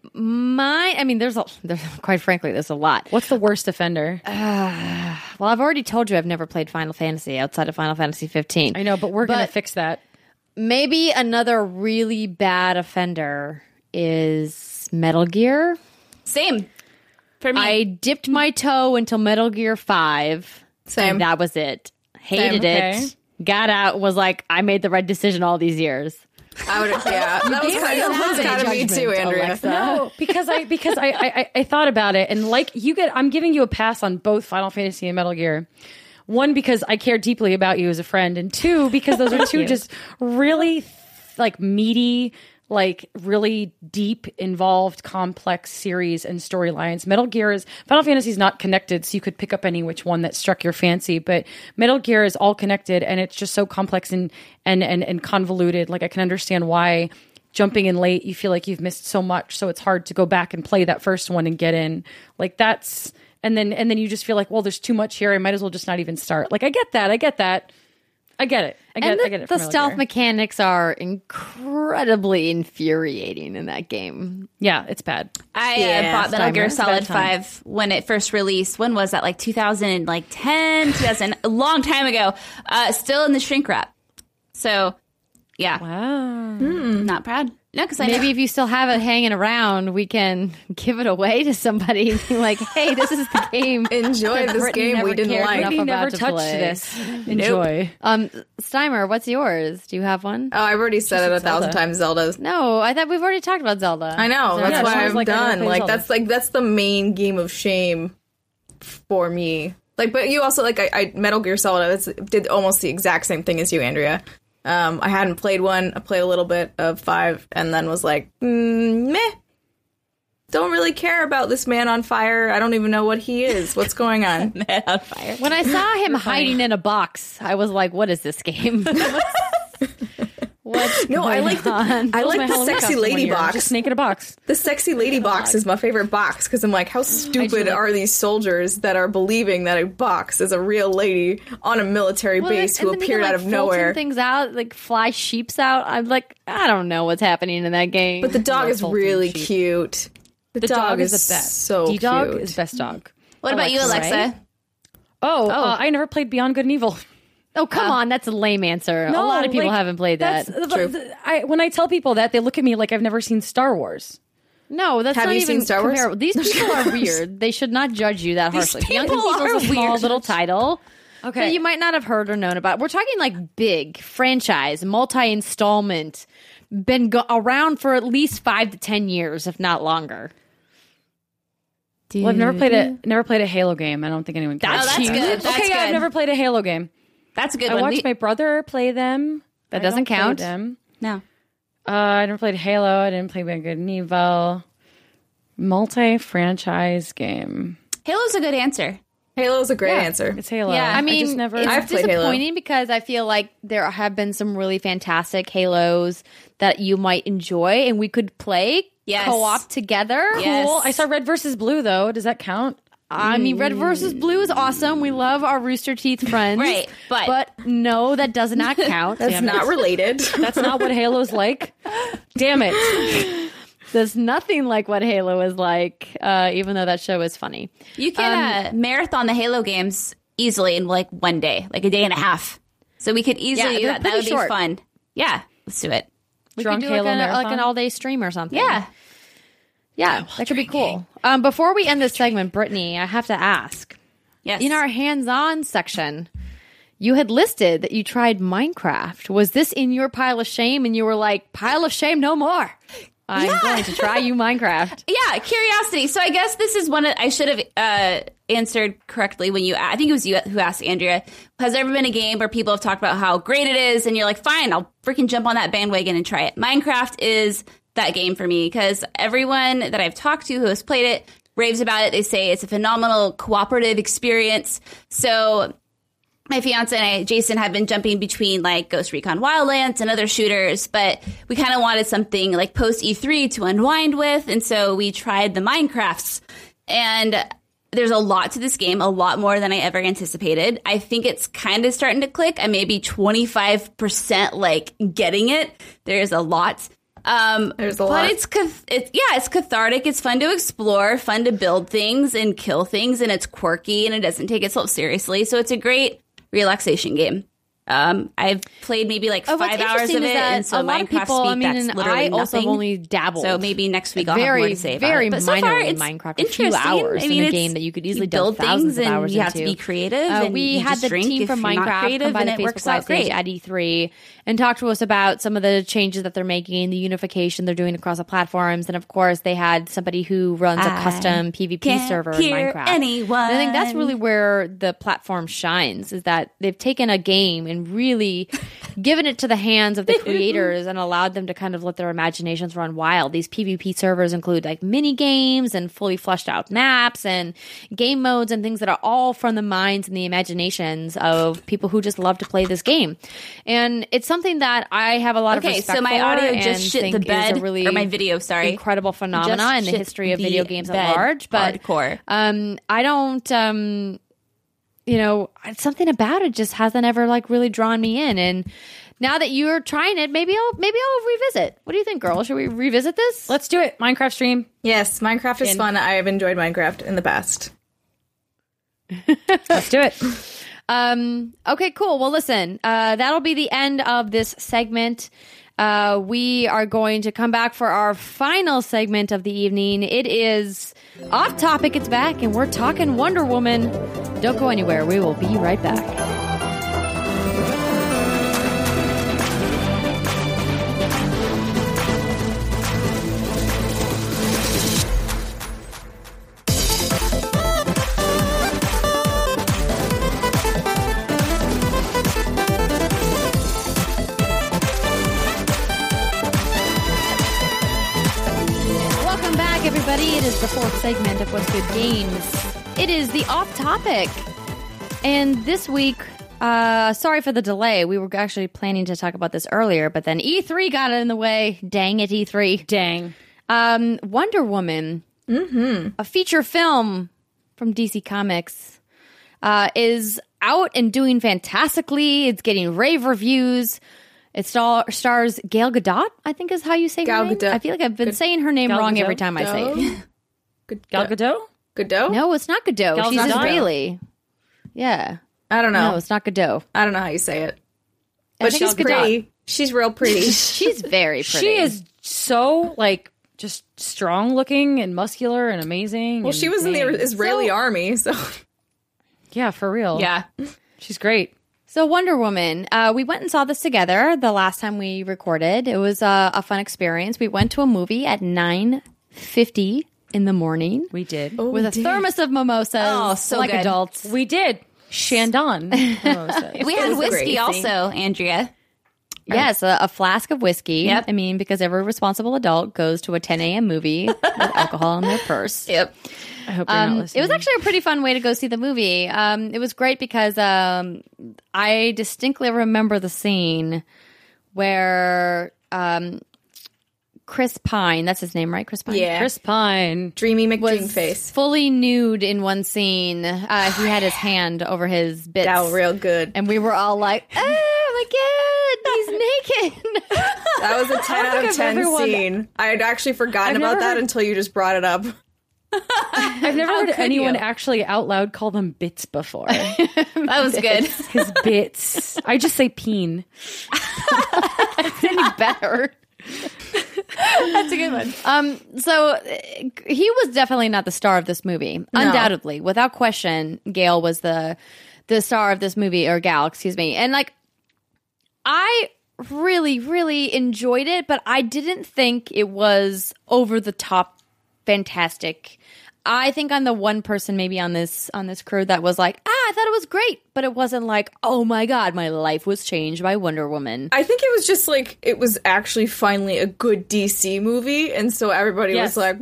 quite frankly, there's a lot. What's the worst offender? Well, I've already told you I've never played Final Fantasy outside of Final Fantasy 15. I know, but we're going to fix that. Maybe another really bad offender is Metal Gear. Same. For me. I dipped my toe until Metal Gear 5. Same. And that was it. Hated it. Got out. Was like, I made the right decision all these years. I would have, that was kind of me too, Andrea. Alexa. No, because I thought about it, and like I'm giving you a pass on both Final Fantasy and Metal Gear. One, because I care deeply about you as a friend, and two, because those are two just really like meaty, like really deep, involved, complex series and storylines. Final Fantasy is not connected, so you could pick up any which one that struck your fancy, but Metal Gear is all connected, and it's just so complex and convoluted. Like, I can understand why jumping in late, you feel like you've missed so much, so it's hard to go back and play that first one and get in. Like, that's and then you just feel like, well, there's too much here. I might as well just not even start. Like, I get that. I get it. The stealth mechanics are incredibly infuriating in that game. Yeah, it's bad. I bought Metal Gear Solid 5 when it first released. When was that? Like 2010, a long time ago. Still in the shrink wrap. So, yeah. Wow. Not proud. No, because Maybe if you still have it hanging around, we can give it away to somebody and be like, hey, this is the game. Enjoy this game we didn't like. We never touched this. Enjoy. Steimer, what's yours? Do you have one? Oh, I've already said it 1,000 times, Zelda's. No, I thought we've already talked about Zelda. I know. That's why I'm done. Like, that's the main game of shame for me. Like, but you also, like, I Metal Gear Solid did almost the exact same thing as you, Andrea. I hadn't played one. I played a little bit of 5 and then was like, meh. Don't really care about this man on fire. I don't even know what he is. What's going on? Man on fire. When I saw him hiding in a box, I was like, what is this game? I like the sexy lady box. Just snake in a box. The sexy lady box is my favorite box because I'm like, how stupid are these soldiers that are believing that a box is a real lady on a military base who appeared out of nowhere? Things out, like fly sheeps out. I'm like, I don't know what's happening in that game. But the dog is really cute. The dog is the best. So cute. D-Dog is best dog. What about you, Alexa? Right? I never played Beyond Good and Evil. Oh, come on. That's a lame answer. No, a lot of people haven't played that. When I tell people that, they look at me like I've never seen Star Wars. No, that's Have not you even seen Star Wars? comparable. These people are weird. They should not judge you that harshly. These people Beyond are a small weird. little title. Okay. That you might not have heard or known about. We're talking like big franchise, multi-installment, been around for at least 5 to 10 years, if not longer. Well, I've never played a Halo game. I don't think anyone cares. That's good. That's okay, good. I've never played a Halo game. That's a good I one. watched my brother play them. That doesn't count. Them. No. I never played Halo. I didn't play Beyond Good and Evil. Multi-franchise game. Halo's a good answer. Halo's a great answer. It's Halo. Yeah, I mean, just never. it's I've played disappointing Halo. because I feel like there have been some really fantastic Halos that you might enjoy and we could play co-op together. Yes. Cool. I saw Red versus Blue, though. Does that count? I mean, Red versus Blue is awesome. We love our Rooster Teeth friends. Right, but no, that does not count. That's not related. That's not what Halo's like. Damn it. There's nothing like what Halo is like, even though that show is funny. You can marathon the Halo games easily in like one day, like a day and a half. So we could easily do that. That would be fun. Yeah, let's do it. We Drunk could do Halo like an marathon? all-day stream or something. Yeah. Yeah, that could be cool. Before we end this segment, Brittany, I have to ask. Yes. In our hands-on section, you had listed that you tried Minecraft. Was this in your pile of shame and you were like, pile of shame no more? I'm going to try you Minecraft. Yeah, yeah, curiosity. So I guess this is one I should have answered correctly when I think it was you who asked, Andrea. Has there ever been a game where people have talked about how great it is and you're like, fine, I'll freaking jump on that bandwagon and try it? Minecraft is that game for me because everyone that I've talked to who has played it raves about it. They say it's a phenomenal cooperative experience. So my fiance and I, Jason, have been jumping between like Ghost Recon Wildlands and other shooters, but we kind of wanted something like post E3 to unwind with. And so we tried the Minecrafts. And there's a lot to this game, a lot more than I ever anticipated. I think it's kind of starting to click. I'm maybe 25% like getting it. There's a lot. There's a lot. But it's cathartic. It's fun to explore, fun to build things and kill things, and it's quirky and it doesn't take itself seriously. So it's a great relaxation game. I've played maybe like 5 hours of it, and so a lot of Minecraft people, speak, that's literally I also nothing. only dabbled. So maybe next week I'll have more to say about very it. But so far, minorly it's Minecraft, a few hours in a game that you could easily build thousands things of hours and you have into. to be creative. And We you had just the drink team if from you're not Minecraft creative, come by and the it Facebook works Live out great. stage at E3 and talk to us about some of the changes that they're making, the unification they're doing across the platforms, and of course they had somebody who runs a custom PvP server in Minecraft. Anyone. And I think that's really where the platform shines, is that they've taken a game and really given it to the hands of the creators and allowed them to kind of let their imaginations run wild. These PvP servers include like mini games and fully fleshed out maps and game modes and things that are all from the minds and the imaginations of people who just love to play this game. And it's something that I have a lot of respect for. So my audio just shit the bed, is a really or my video, sorry. incredible phenomena in the history of video games at large. But hardcore. I don't, something about it just hasn't ever like really drawn me in. And now that you're trying it, maybe I'll revisit. What do you think, girl? Should we revisit this? Let's do it. Minecraft stream. Yes, Minecraft is fun. I have enjoyed Minecraft in the past. Let's do it. Okay, cool. Well, listen, that'll be the end of this segment. We are going to come back for our final segment of the evening. It is Off Topic. It's back, and we're talking Wonder Woman. Don't go anywhere. We will be right back. Everybody, it is the fourth segment of What's Good Games. It is the Off Topic. And this week, sorry for the delay. We were actually planning to talk about this earlier, but then E3 got in the way. Dang it, E3. Dang. Wonder Woman, a feature film from DC Comics, is out and doing fantastically. It's getting rave reviews. It stars Gal Gadot, I think is how you say her name. I feel like I've been saying her name wrong every time I say it. Gal Gadot? Gadot? No, it's not Gadot. Gal She's Gadot. Israeli. Yeah. I don't know. No, it's not Gadot. I don't know how you say it. I But think she's it's Gadot. pretty. She's real pretty. She's very pretty. She is so, like, just strong looking and muscular and amazing. Well, and she was in the Israeli army, so. Yeah, for real. Yeah. She's great. So Wonder Woman, we went and saw this together the last time we recorded. It was a fun experience. We went to a movie at 9:50 in the morning. We did. With a thermos of mimosas. Oh, so like good. adults. We did. Shandon. We had whiskey crazy. also, Andrea. Yes, a flask of whiskey. Yep. I mean, because every responsible adult goes to a 10 a.m. movie with alcohol in their purse. Yep. I hope you're not listening. It was actually a pretty fun way to go see the movie. It was great because I distinctly remember the scene where Chris Pine, that's his name, right? Chris Pine? Yeah. Chris Pine. Dreamy Was McDreamface. fully nude in one scene. He had his hand over his bits. That was real good. And we were all like, oh my God, he's naked. That was a 10 out of 10 scene. I had actually forgotten about that until you just brought it up. I've never heard anyone actually out loud call them bits before. That was good. His bits. I just say peen. It's any better. That's a good one. So he was definitely not the star of this movie. Undoubtedly, without question, Gail was the star of this movie, or Gal, excuse me. And like, I really, really enjoyed it, but I didn't think it was over the top fantastic. I think I'm the one person maybe on this crew that was like, I thought it was great, but it wasn't like, oh my God, my life was changed by Wonder Woman. I think it was just like, it was actually finally a good DC movie, and so everybody was like,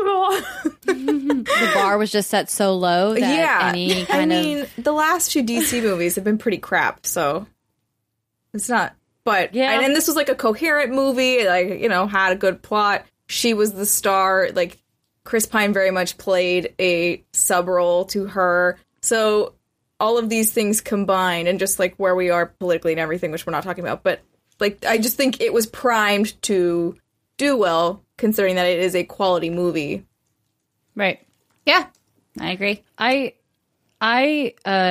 the bar was just set so low that any kind of... the last two DC movies have been pretty crap, so it's not... But, and this was like a coherent movie, like, you know, had a good plot. She was the star, like, Chris Pine very much played a sub-role to her. So all of these things combined, and just like where we are politically and everything, which we're not talking about, but like I just think it was primed to do well, considering that it is a quality movie. Right. Yeah, I agree. I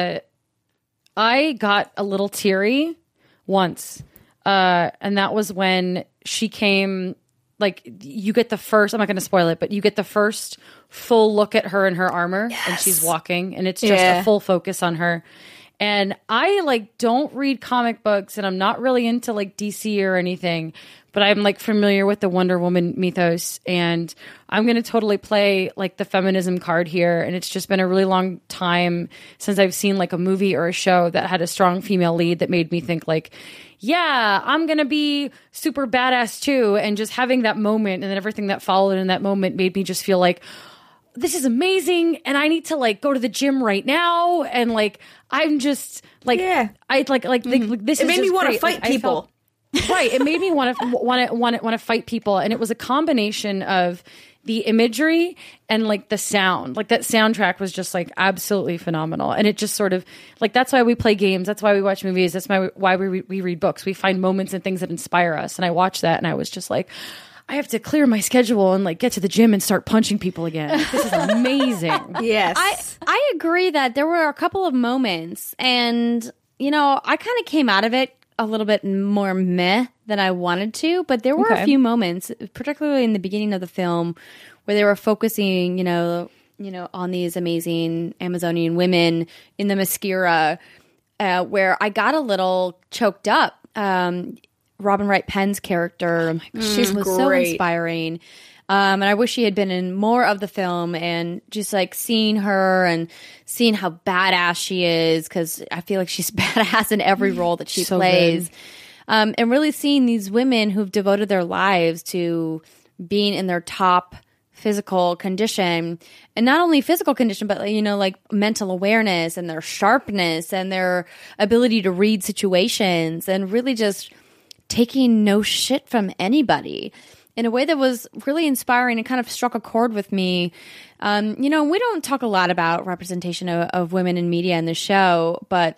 got a little teary once, and that was when she came. Like, you get the first, I'm not going to spoil it, but you get the first full look at her in her armor, and she's walking, and it's just a full focus on her. And I, like, don't read comic books, and I'm not really into, like, DC or anything, but I'm, like, familiar with the Wonder Woman mythos, and I'm going to totally play, like, the feminism card here, and it's just been a really long time since I've seen, like, a movie or a show that had a strong female lead that made me think, like, yeah, I'm going to be super badass too. And just having that moment and then everything that followed in that moment made me just feel like, this is amazing. And I need to like go to the gym right now. And like, I'm just like, I this it made me want to fight people. Right. It made me want to fight people. And it was a combination of the imagery and like the sound. Like that soundtrack was just like absolutely phenomenal. And it just sort of like, that's why we play games. That's why we watch movies. That's why we read books. We find moments and things that inspire us. And I watched that and I was just like, I have to clear my schedule and like get to the gym and start punching people again. This is amazing. Yes. I agree that there were a couple of moments, and you know, I kind of came out of it a little bit more meh than I wanted to, but there were a few moments, particularly in the beginning of the film, where they were focusing, you know, on these amazing Amazonian women in the Mascara, where I got a little choked up. Robin Wright Penn's character, she was so inspiring. And I wish she had been in more of the film, and just like seeing her and seeing how badass she is, because I feel like she's badass in every role that she plays. And really seeing these women who've devoted their lives to being in their top physical condition, and not only physical condition, but you know, like mental awareness and their sharpness and their ability to read situations, and really just taking no shit from anybody in a way that was really inspiring and kind of struck a chord with me. You know, we don't talk a lot about representation of women in media in the show, but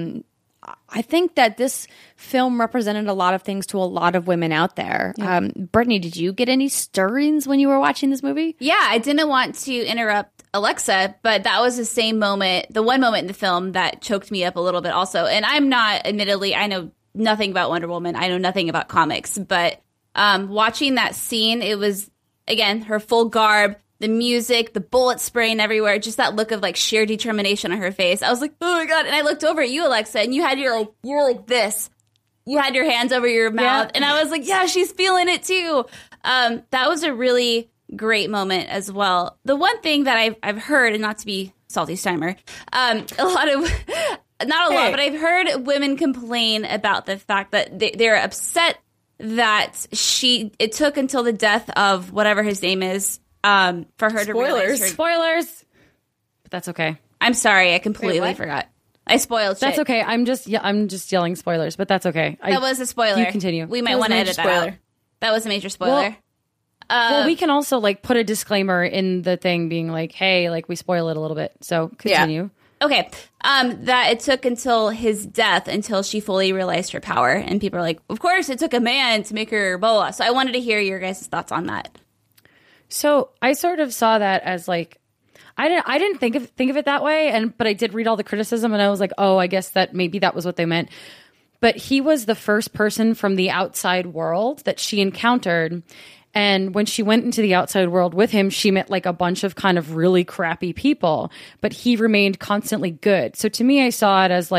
I think that this film represented a lot of things to a lot of women out there. Yeah. Brittany, did you get any stirrings when you were watching this movie? Yeah, I didn't want to interrupt Alexa, but that was the same moment, the one moment in the film that choked me up a little bit also. And I'm not, admittedly, I know nothing about Wonder Woman. I know nothing about comics, but watching that scene, it was, again, her full garb, the music, the bullet spraying everywhere, just that look of like sheer determination on her face. I was like, oh my God. And I looked over at you, Alexa, and you had you were like this. You had your hands over your mouth. And I was like, yeah, she's feeling it too. That was a really great moment as well. The one thing that I've heard, and not to be Salty Steimer, not a lot, but I've heard women complain about the fact that they're upset that it took until the death of whatever his name is, for her to realize her... Spoilers! But that's okay. I'm sorry, I completely forgot. I spoiled shit. That's okay. I'm just yelling spoilers, but that's okay. That was a spoiler. You continue. We might want to edit that out. That was a major spoiler. Well, we can also like put a disclaimer in the thing being like, hey, like we spoil it a little bit. So continue. Yeah. Okay. That it took until his death until she fully realized her power. And people are like, of course, it took a man to make her Boa. So I wanted to hear your guys' thoughts on that. So I sort of saw that as like, I didn't think of it that way, but I did read all the criticism, and I was like, oh, I guess that maybe that was what they meant. But he was the first person from the outside world that she encountered, and when she went into the outside world with him, she met like a bunch of kind of really crappy people, but he remained constantly good. So to me, I saw it as like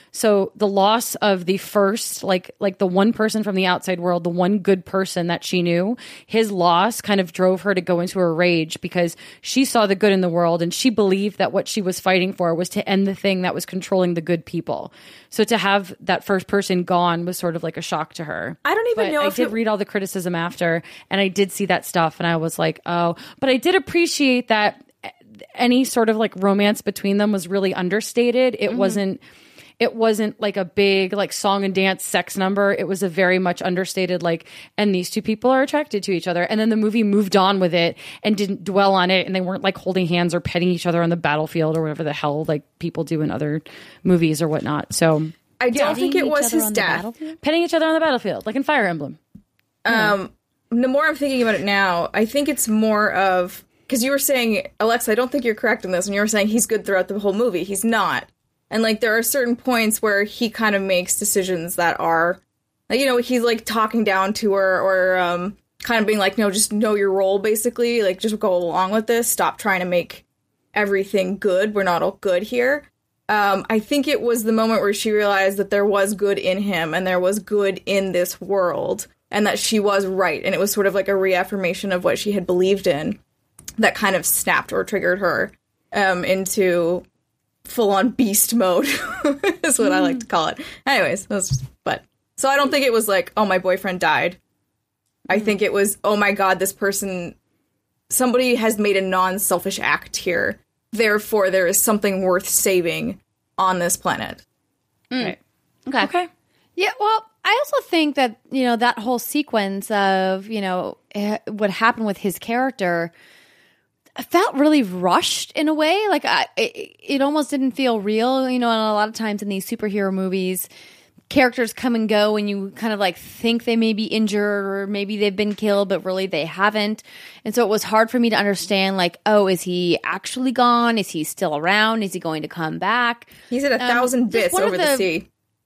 So the loss of the first, like the one person from the outside world, the one good person that she knew, his loss kind of drove her to go into a rage because she saw the good in the world and she believed that what she was fighting for was to end the thing that was controlling the good people. So to have that first person gone was sort of like a shock to her. I don't even know if I did read all the criticism after, and I did see that stuff, and I was like, oh, but I did appreciate that any sort of like romance between them was really understated. It wasn't like a big like song and dance sex number. It was a very much understated like, and these two people are attracted to each other. And then the movie moved on with it and didn't dwell on it. And they weren't like holding hands or petting each other on the battlefield or whatever the hell like people do in other movies or whatnot. So I don't think it was his death. Petting each other on the battlefield, like in Fire Emblem. The more I'm thinking about it now, I think it's more of, because you were saying, Alexa, I don't think you're correct in this, and you were saying he's good throughout the whole movie. He's not. And, like, there are certain points where he kind of makes decisions that are, like, you know, he's, like, talking down to her or kind of being like, no, just know your role, basically. Like, just go along with this. Stop trying to make everything good. We're not all good here. I think it was the moment where she realized that there was good in him and there was good in this world and that she was right. And it was sort of like a reaffirmation of what she had believed in that kind of snapped or triggered her into full-on beast mode is what I like to call it. Anyways, so I don't think it was like, oh, my boyfriend died. I think it was, oh my god, this person, somebody has made a non-selfish act here. Therefore, there is something worth saving on this planet. Right. Okay. Yeah, well, I also think that, you know, that whole sequence of, you know, what happened with his character felt really rushed in a way. Like, it almost didn't feel real. You know, and a lot of times in these superhero movies, characters come and go and you kind of like think they may be injured or maybe they've been killed, but really they haven't. And so it was hard for me to understand, like, oh, is he actually gone? Is he still around? Is he going to come back? He's at 1,000 bits over the sea.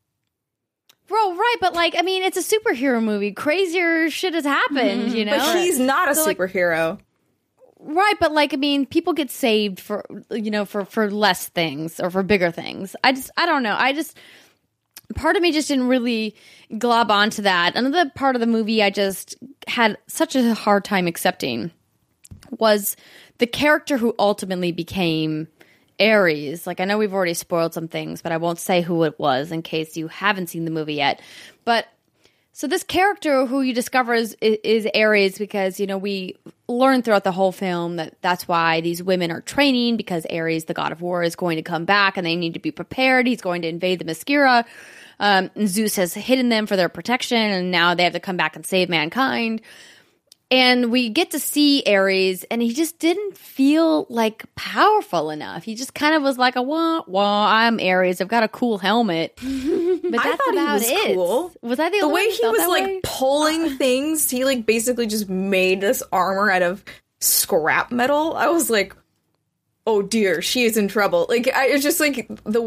Bro, right, but like, I mean, it's a superhero movie. Crazier shit has happened, you know? But he's not a superhero. Right, but like, I mean, people get saved for, you know, for less things or for bigger things. I don't know. Part of me just didn't really glob onto that. Another part of the movie I just had such a hard time accepting was the character who ultimately became Ares. Like, I know we've already spoiled some things, but I won't say who it was in case you haven't seen the movie yet. But so this character who you discover is Ares because, you know, we learn throughout the whole film that that's why these women are training, because Ares, the god of war, is going to come back and they need to be prepared. He's going to invade the Themyscira. And Zeus has hidden them for their protection, and now they have to come back and save mankind. And we get to see Ares, and he just didn't feel like powerful enough. He just kind of was like, I'm Ares. I've got a cool helmet. But that's about it. Cool. Was I the only way he was like pulling things? He like basically just made this armor out of scrap metal. I was like, oh dear, she is in trouble. Like, it's just like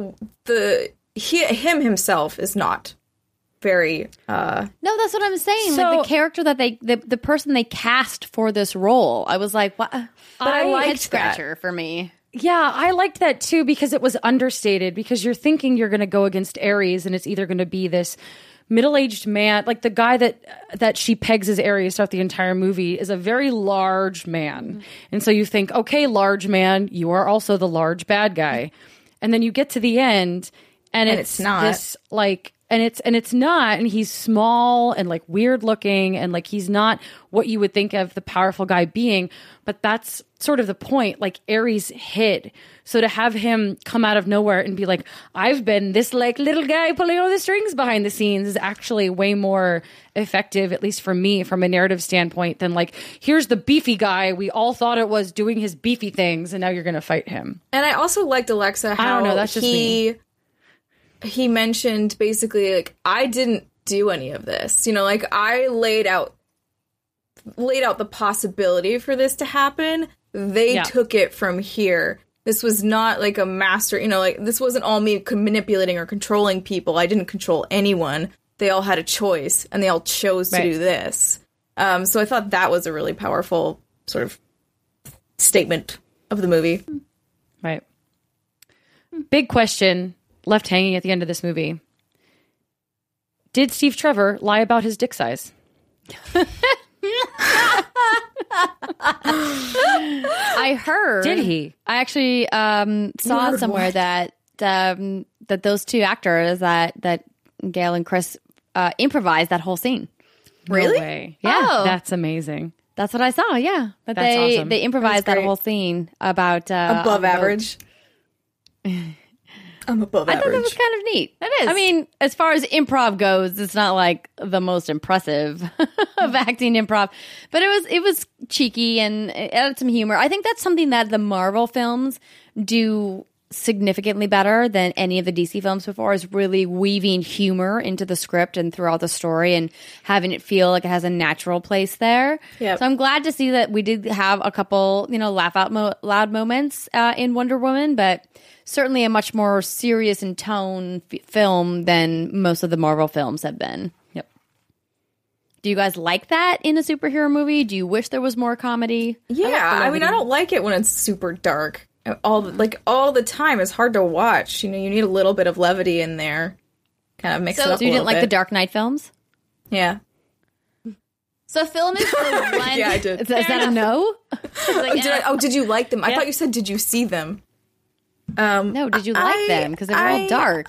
him himself is not very no, that's what I'm saying. So, like the character that the person they cast for this role, I was like, what? But I liked head scratcher that for me. Yeah, I liked that too because it was understated, because you're thinking you're going to go against Ares and it's either going to be this middle-aged man, like the guy that she pegs as Ares throughout the entire movie is a very large man. Mm-hmm. And so you think, okay, large man, you are also the large bad guy. And then you get to the end and it's not this like, and it's not, and he's small and like weird looking and like he's not what you would think of the powerful guy being, but that's sort of the point. Like Ares hid. So to have him come out of nowhere and be like, I've been this like little guy pulling all the strings behind the scenes is actually way more effective, at least for me, from a narrative standpoint, than like, here's the beefy guy we all thought it was doing his beefy things and now you're going to fight him. And I also liked, Alexa, how I don't know, that's just me. He mentioned basically like, I didn't do any of this, you know, like I laid out the possibility for this to happen. They took it from here. This was not like a master, you know, like this wasn't all me manipulating or controlling people. I didn't control anyone. They all had a choice and they all chose to do this. So I thought that was a really powerful sort of statement of the movie. Right. Big question. left hanging at the end of this movie. Did Steve Trevor lie about his dick size? I heard. Did he? I actually saw somewhere that those two actors that Gail and Chris improvised that whole scene. Really? No way. Yeah. Oh. That's amazing. That's what I saw. Yeah, but That's awesome. they improvised that whole scene about above average. I'm above average. I thought that was kind of neat. That is. I mean, as far as improv goes, it's not like the most impressive of acting improv, but it was cheeky and it added some humor. I think that's something that the Marvel films do significantly better than any of the DC films before, is really weaving humor into the script and throughout the story and having it feel like it has a natural place there. Yep. So I'm glad to see that we did have a couple, laugh out loud moments in Wonder Woman, but certainly a much more serious in tone film than most of the Marvel films have been. Yep. Do you guys like that in a superhero movie? Do you wish there was more comedy? Yeah, I mean, I don't like it when it's super dark. All the time. It's hard to watch. You need a little bit of levity in there. Kind of mix it up. So you didn't like the Dark Knight films? Yeah. So film is the one. Yeah, I did. Is that a no? Did you like them? I thought you said, did you see them? No, did you like them? Because they were all dark.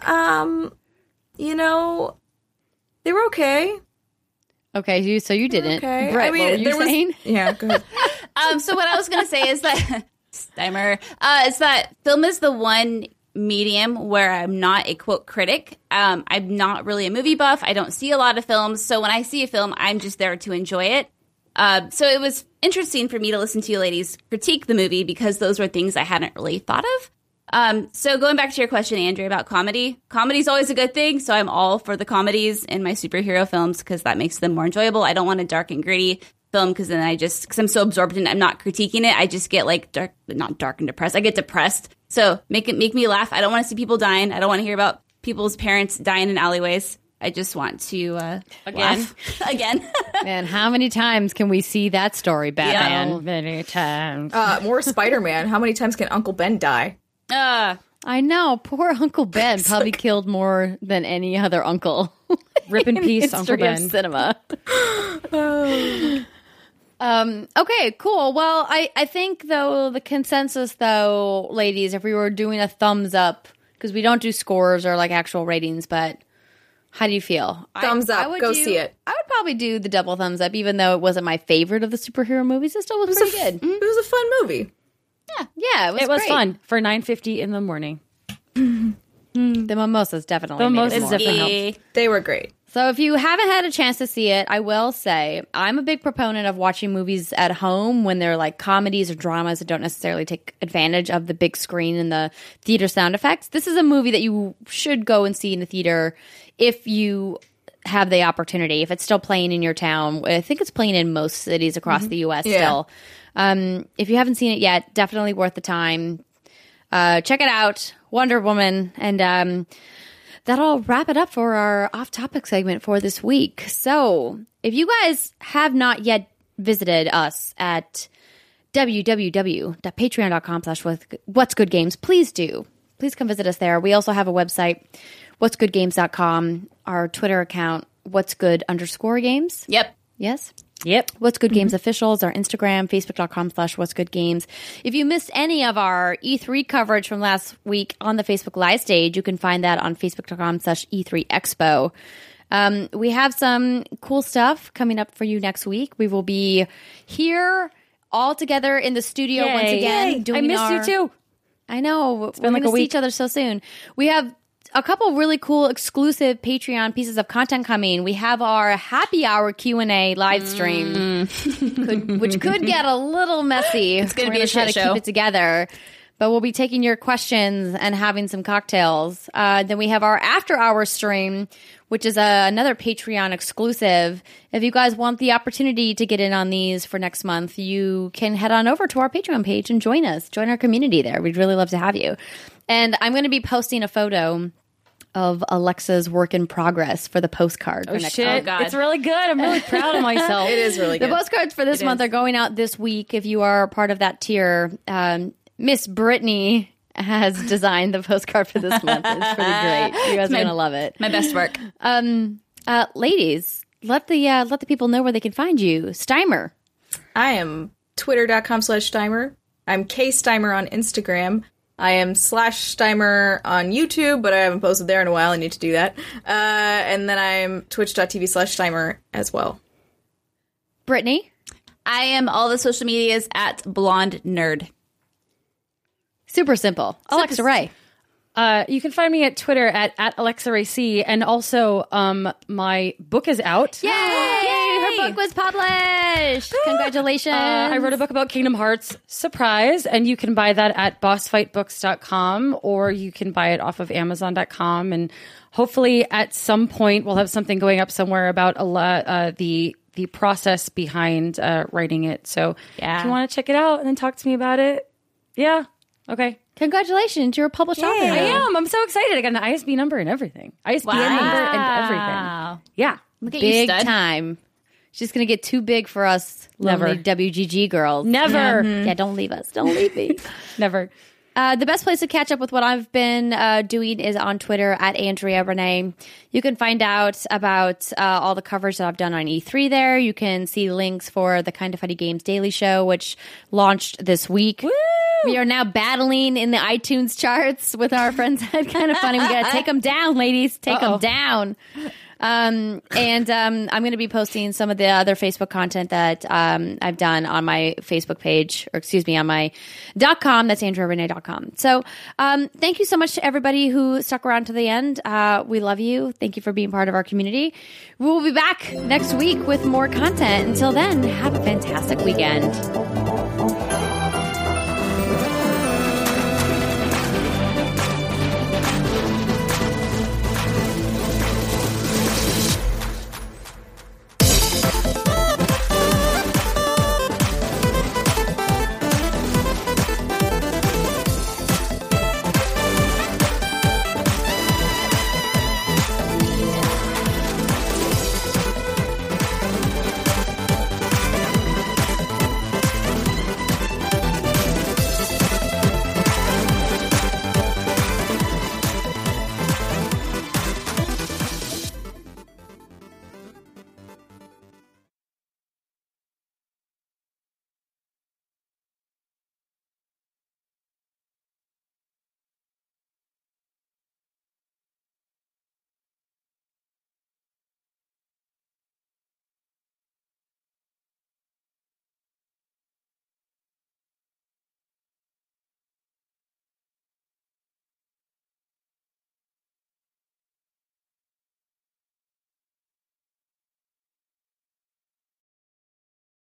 They were okay. Okay, so you didn't. Okay. Brett, what were you saying? Yeah, go ahead. So what I was going to say is that Steimer is that film is the one medium where I'm not a quote critic. I'm not really a movie buff. I don't see a lot of films, so when I see a film, I'm just there to enjoy it. So it was interesting for me to listen to you ladies critique the movie because those were things I hadn't really thought of. So going back to your question, Andrea, about comedy is always a good thing. So I'm all for the comedies in my superhero films because that makes them more enjoyable. I don't want a dark and gritty film because then because I'm so absorbed in it, I'm not critiquing it. I just get like not dark and depressed. I get depressed. So make me laugh. I don't want to see people dying. I don't want to hear about people's parents dying in alleyways. I just want to laugh again. Man, how many times can we see that story, Batman? So many times. More Spider-Man. How many times can Uncle Ben die? I know. Poor Uncle Ben probably killed more than any other uncle. Rip in peace, history Uncle Ben. of cinema. Okay, cool. Well, I think, though, the consensus, though, ladies, if we were doing a thumbs up, because we don't do scores or, like, actual ratings, but how do you feel? Thumbs up. Go see it. I would probably do the double thumbs up, even though it wasn't my favorite of the superhero movies. It still was pretty good. It was a fun movie. Yeah, it was great. Fun for 9:50 in the morning. The mimosas definitely. The made it mimosas more. definitely helped. They were great. So if you haven't had a chance to see it, I will say I'm a big proponent of watching movies at home when they're like comedies or dramas that don't necessarily take advantage of the big screen and the theater sound effects. This is a movie that you should go and see in the theater if you have the opportunity. If it's still playing in your town, I think it's playing in most cities across the U.S. still. If you haven't seen it yet, definitely worth the time. Check it out, Wonder Woman, and that'll wrap it up for our off-topic segment for this week. So if you guys have not yet visited us at www.patreon.com/whatsgoodgames, please do. Please come visit us there. We also have a website, whatsgoodgames.com, our Twitter account, whatsgood_games. Yep. Yes? Yep. What's Good Games officials, our Instagram, facebook.com/whatsgoodgames. If you missed any of our E3 coverage from last week on the Facebook Live stage, you can find that on facebook.com/E3Expo. We have some cool stuff coming up for you next week. We will be here all together in the studio once again. I missed you too. I know. It's been like a see week. each other so soon. We have a couple really cool exclusive Patreon pieces of content coming. We have our happy hour Q&A live stream, which could get a little messy. It's going to be a try shit to show. keep it together. But we'll be taking your questions and having some cocktails. Then we have our after hour stream, which is another Patreon exclusive. If you guys want the opportunity to get in on these for next month, you can head on over to our Patreon page and join us. Join our community there. We'd really love to have you. And I'm going to be posting a photo of Alexa's work in progress for the postcard. For next Shit. month. God. It's really good. I'm really proud of myself. It is really The good. postcards for this month are going out this week. If you are part of that tier, Miss Brittany has designed the postcard for this month. It's pretty great. You guys are going to love it. My best work. Ladies, let the people know where they can find you. Steimer. I am twitter.com/Steimer. I'm KSteimer on Instagram. I am /Steimer on YouTube, but I haven't posted there in a while. I need to do that. And then I'm twitch.tv/Steimer as well. Brittany. I am all the social medias at Blonde Nerd. Super simple. Alexa Ray. You can find me at Twitter at Alexa Ray C. And also, my book is out. Yay! Her book was published. Congratulations. I wrote a book about Kingdom Hearts. Surprise. And you can buy that at bossfightbooks.com, or you can buy it off of amazon.com. And hopefully at some point we'll have something going up somewhere about the process behind writing it. So if you want to check it out and then talk to me about it, yeah. Okay. Congratulations. You're a published author. I am. I'm so excited. I got an ISB number and everything. ISBN number and everything. Yeah. Look at big you, stud. time. She's going to get too big for us Never. lonely WGG girls. Never. Yeah, don't leave us. Don't leave me. Never. The best place to catch up with what I've been doing is on Twitter at Andrea Renee. You can find out about all the coverage that I've done on E3 there. You can see links for the Kind of Funny Games Daily Show, which launched this week. Woo! We are now battling in the iTunes charts with our friends at Kind of Funny. We got to take them down, ladies. Take them down. I'm going to be posting some of the other Facebook content that I've done on my Facebook page, or excuse me, on my .com. That's AndreaRenee.com. So thank you so much to everybody who stuck around to the end. We love you. Thank you for being part of our community. We'll be back next week with more content. Until then, have a fantastic weekend.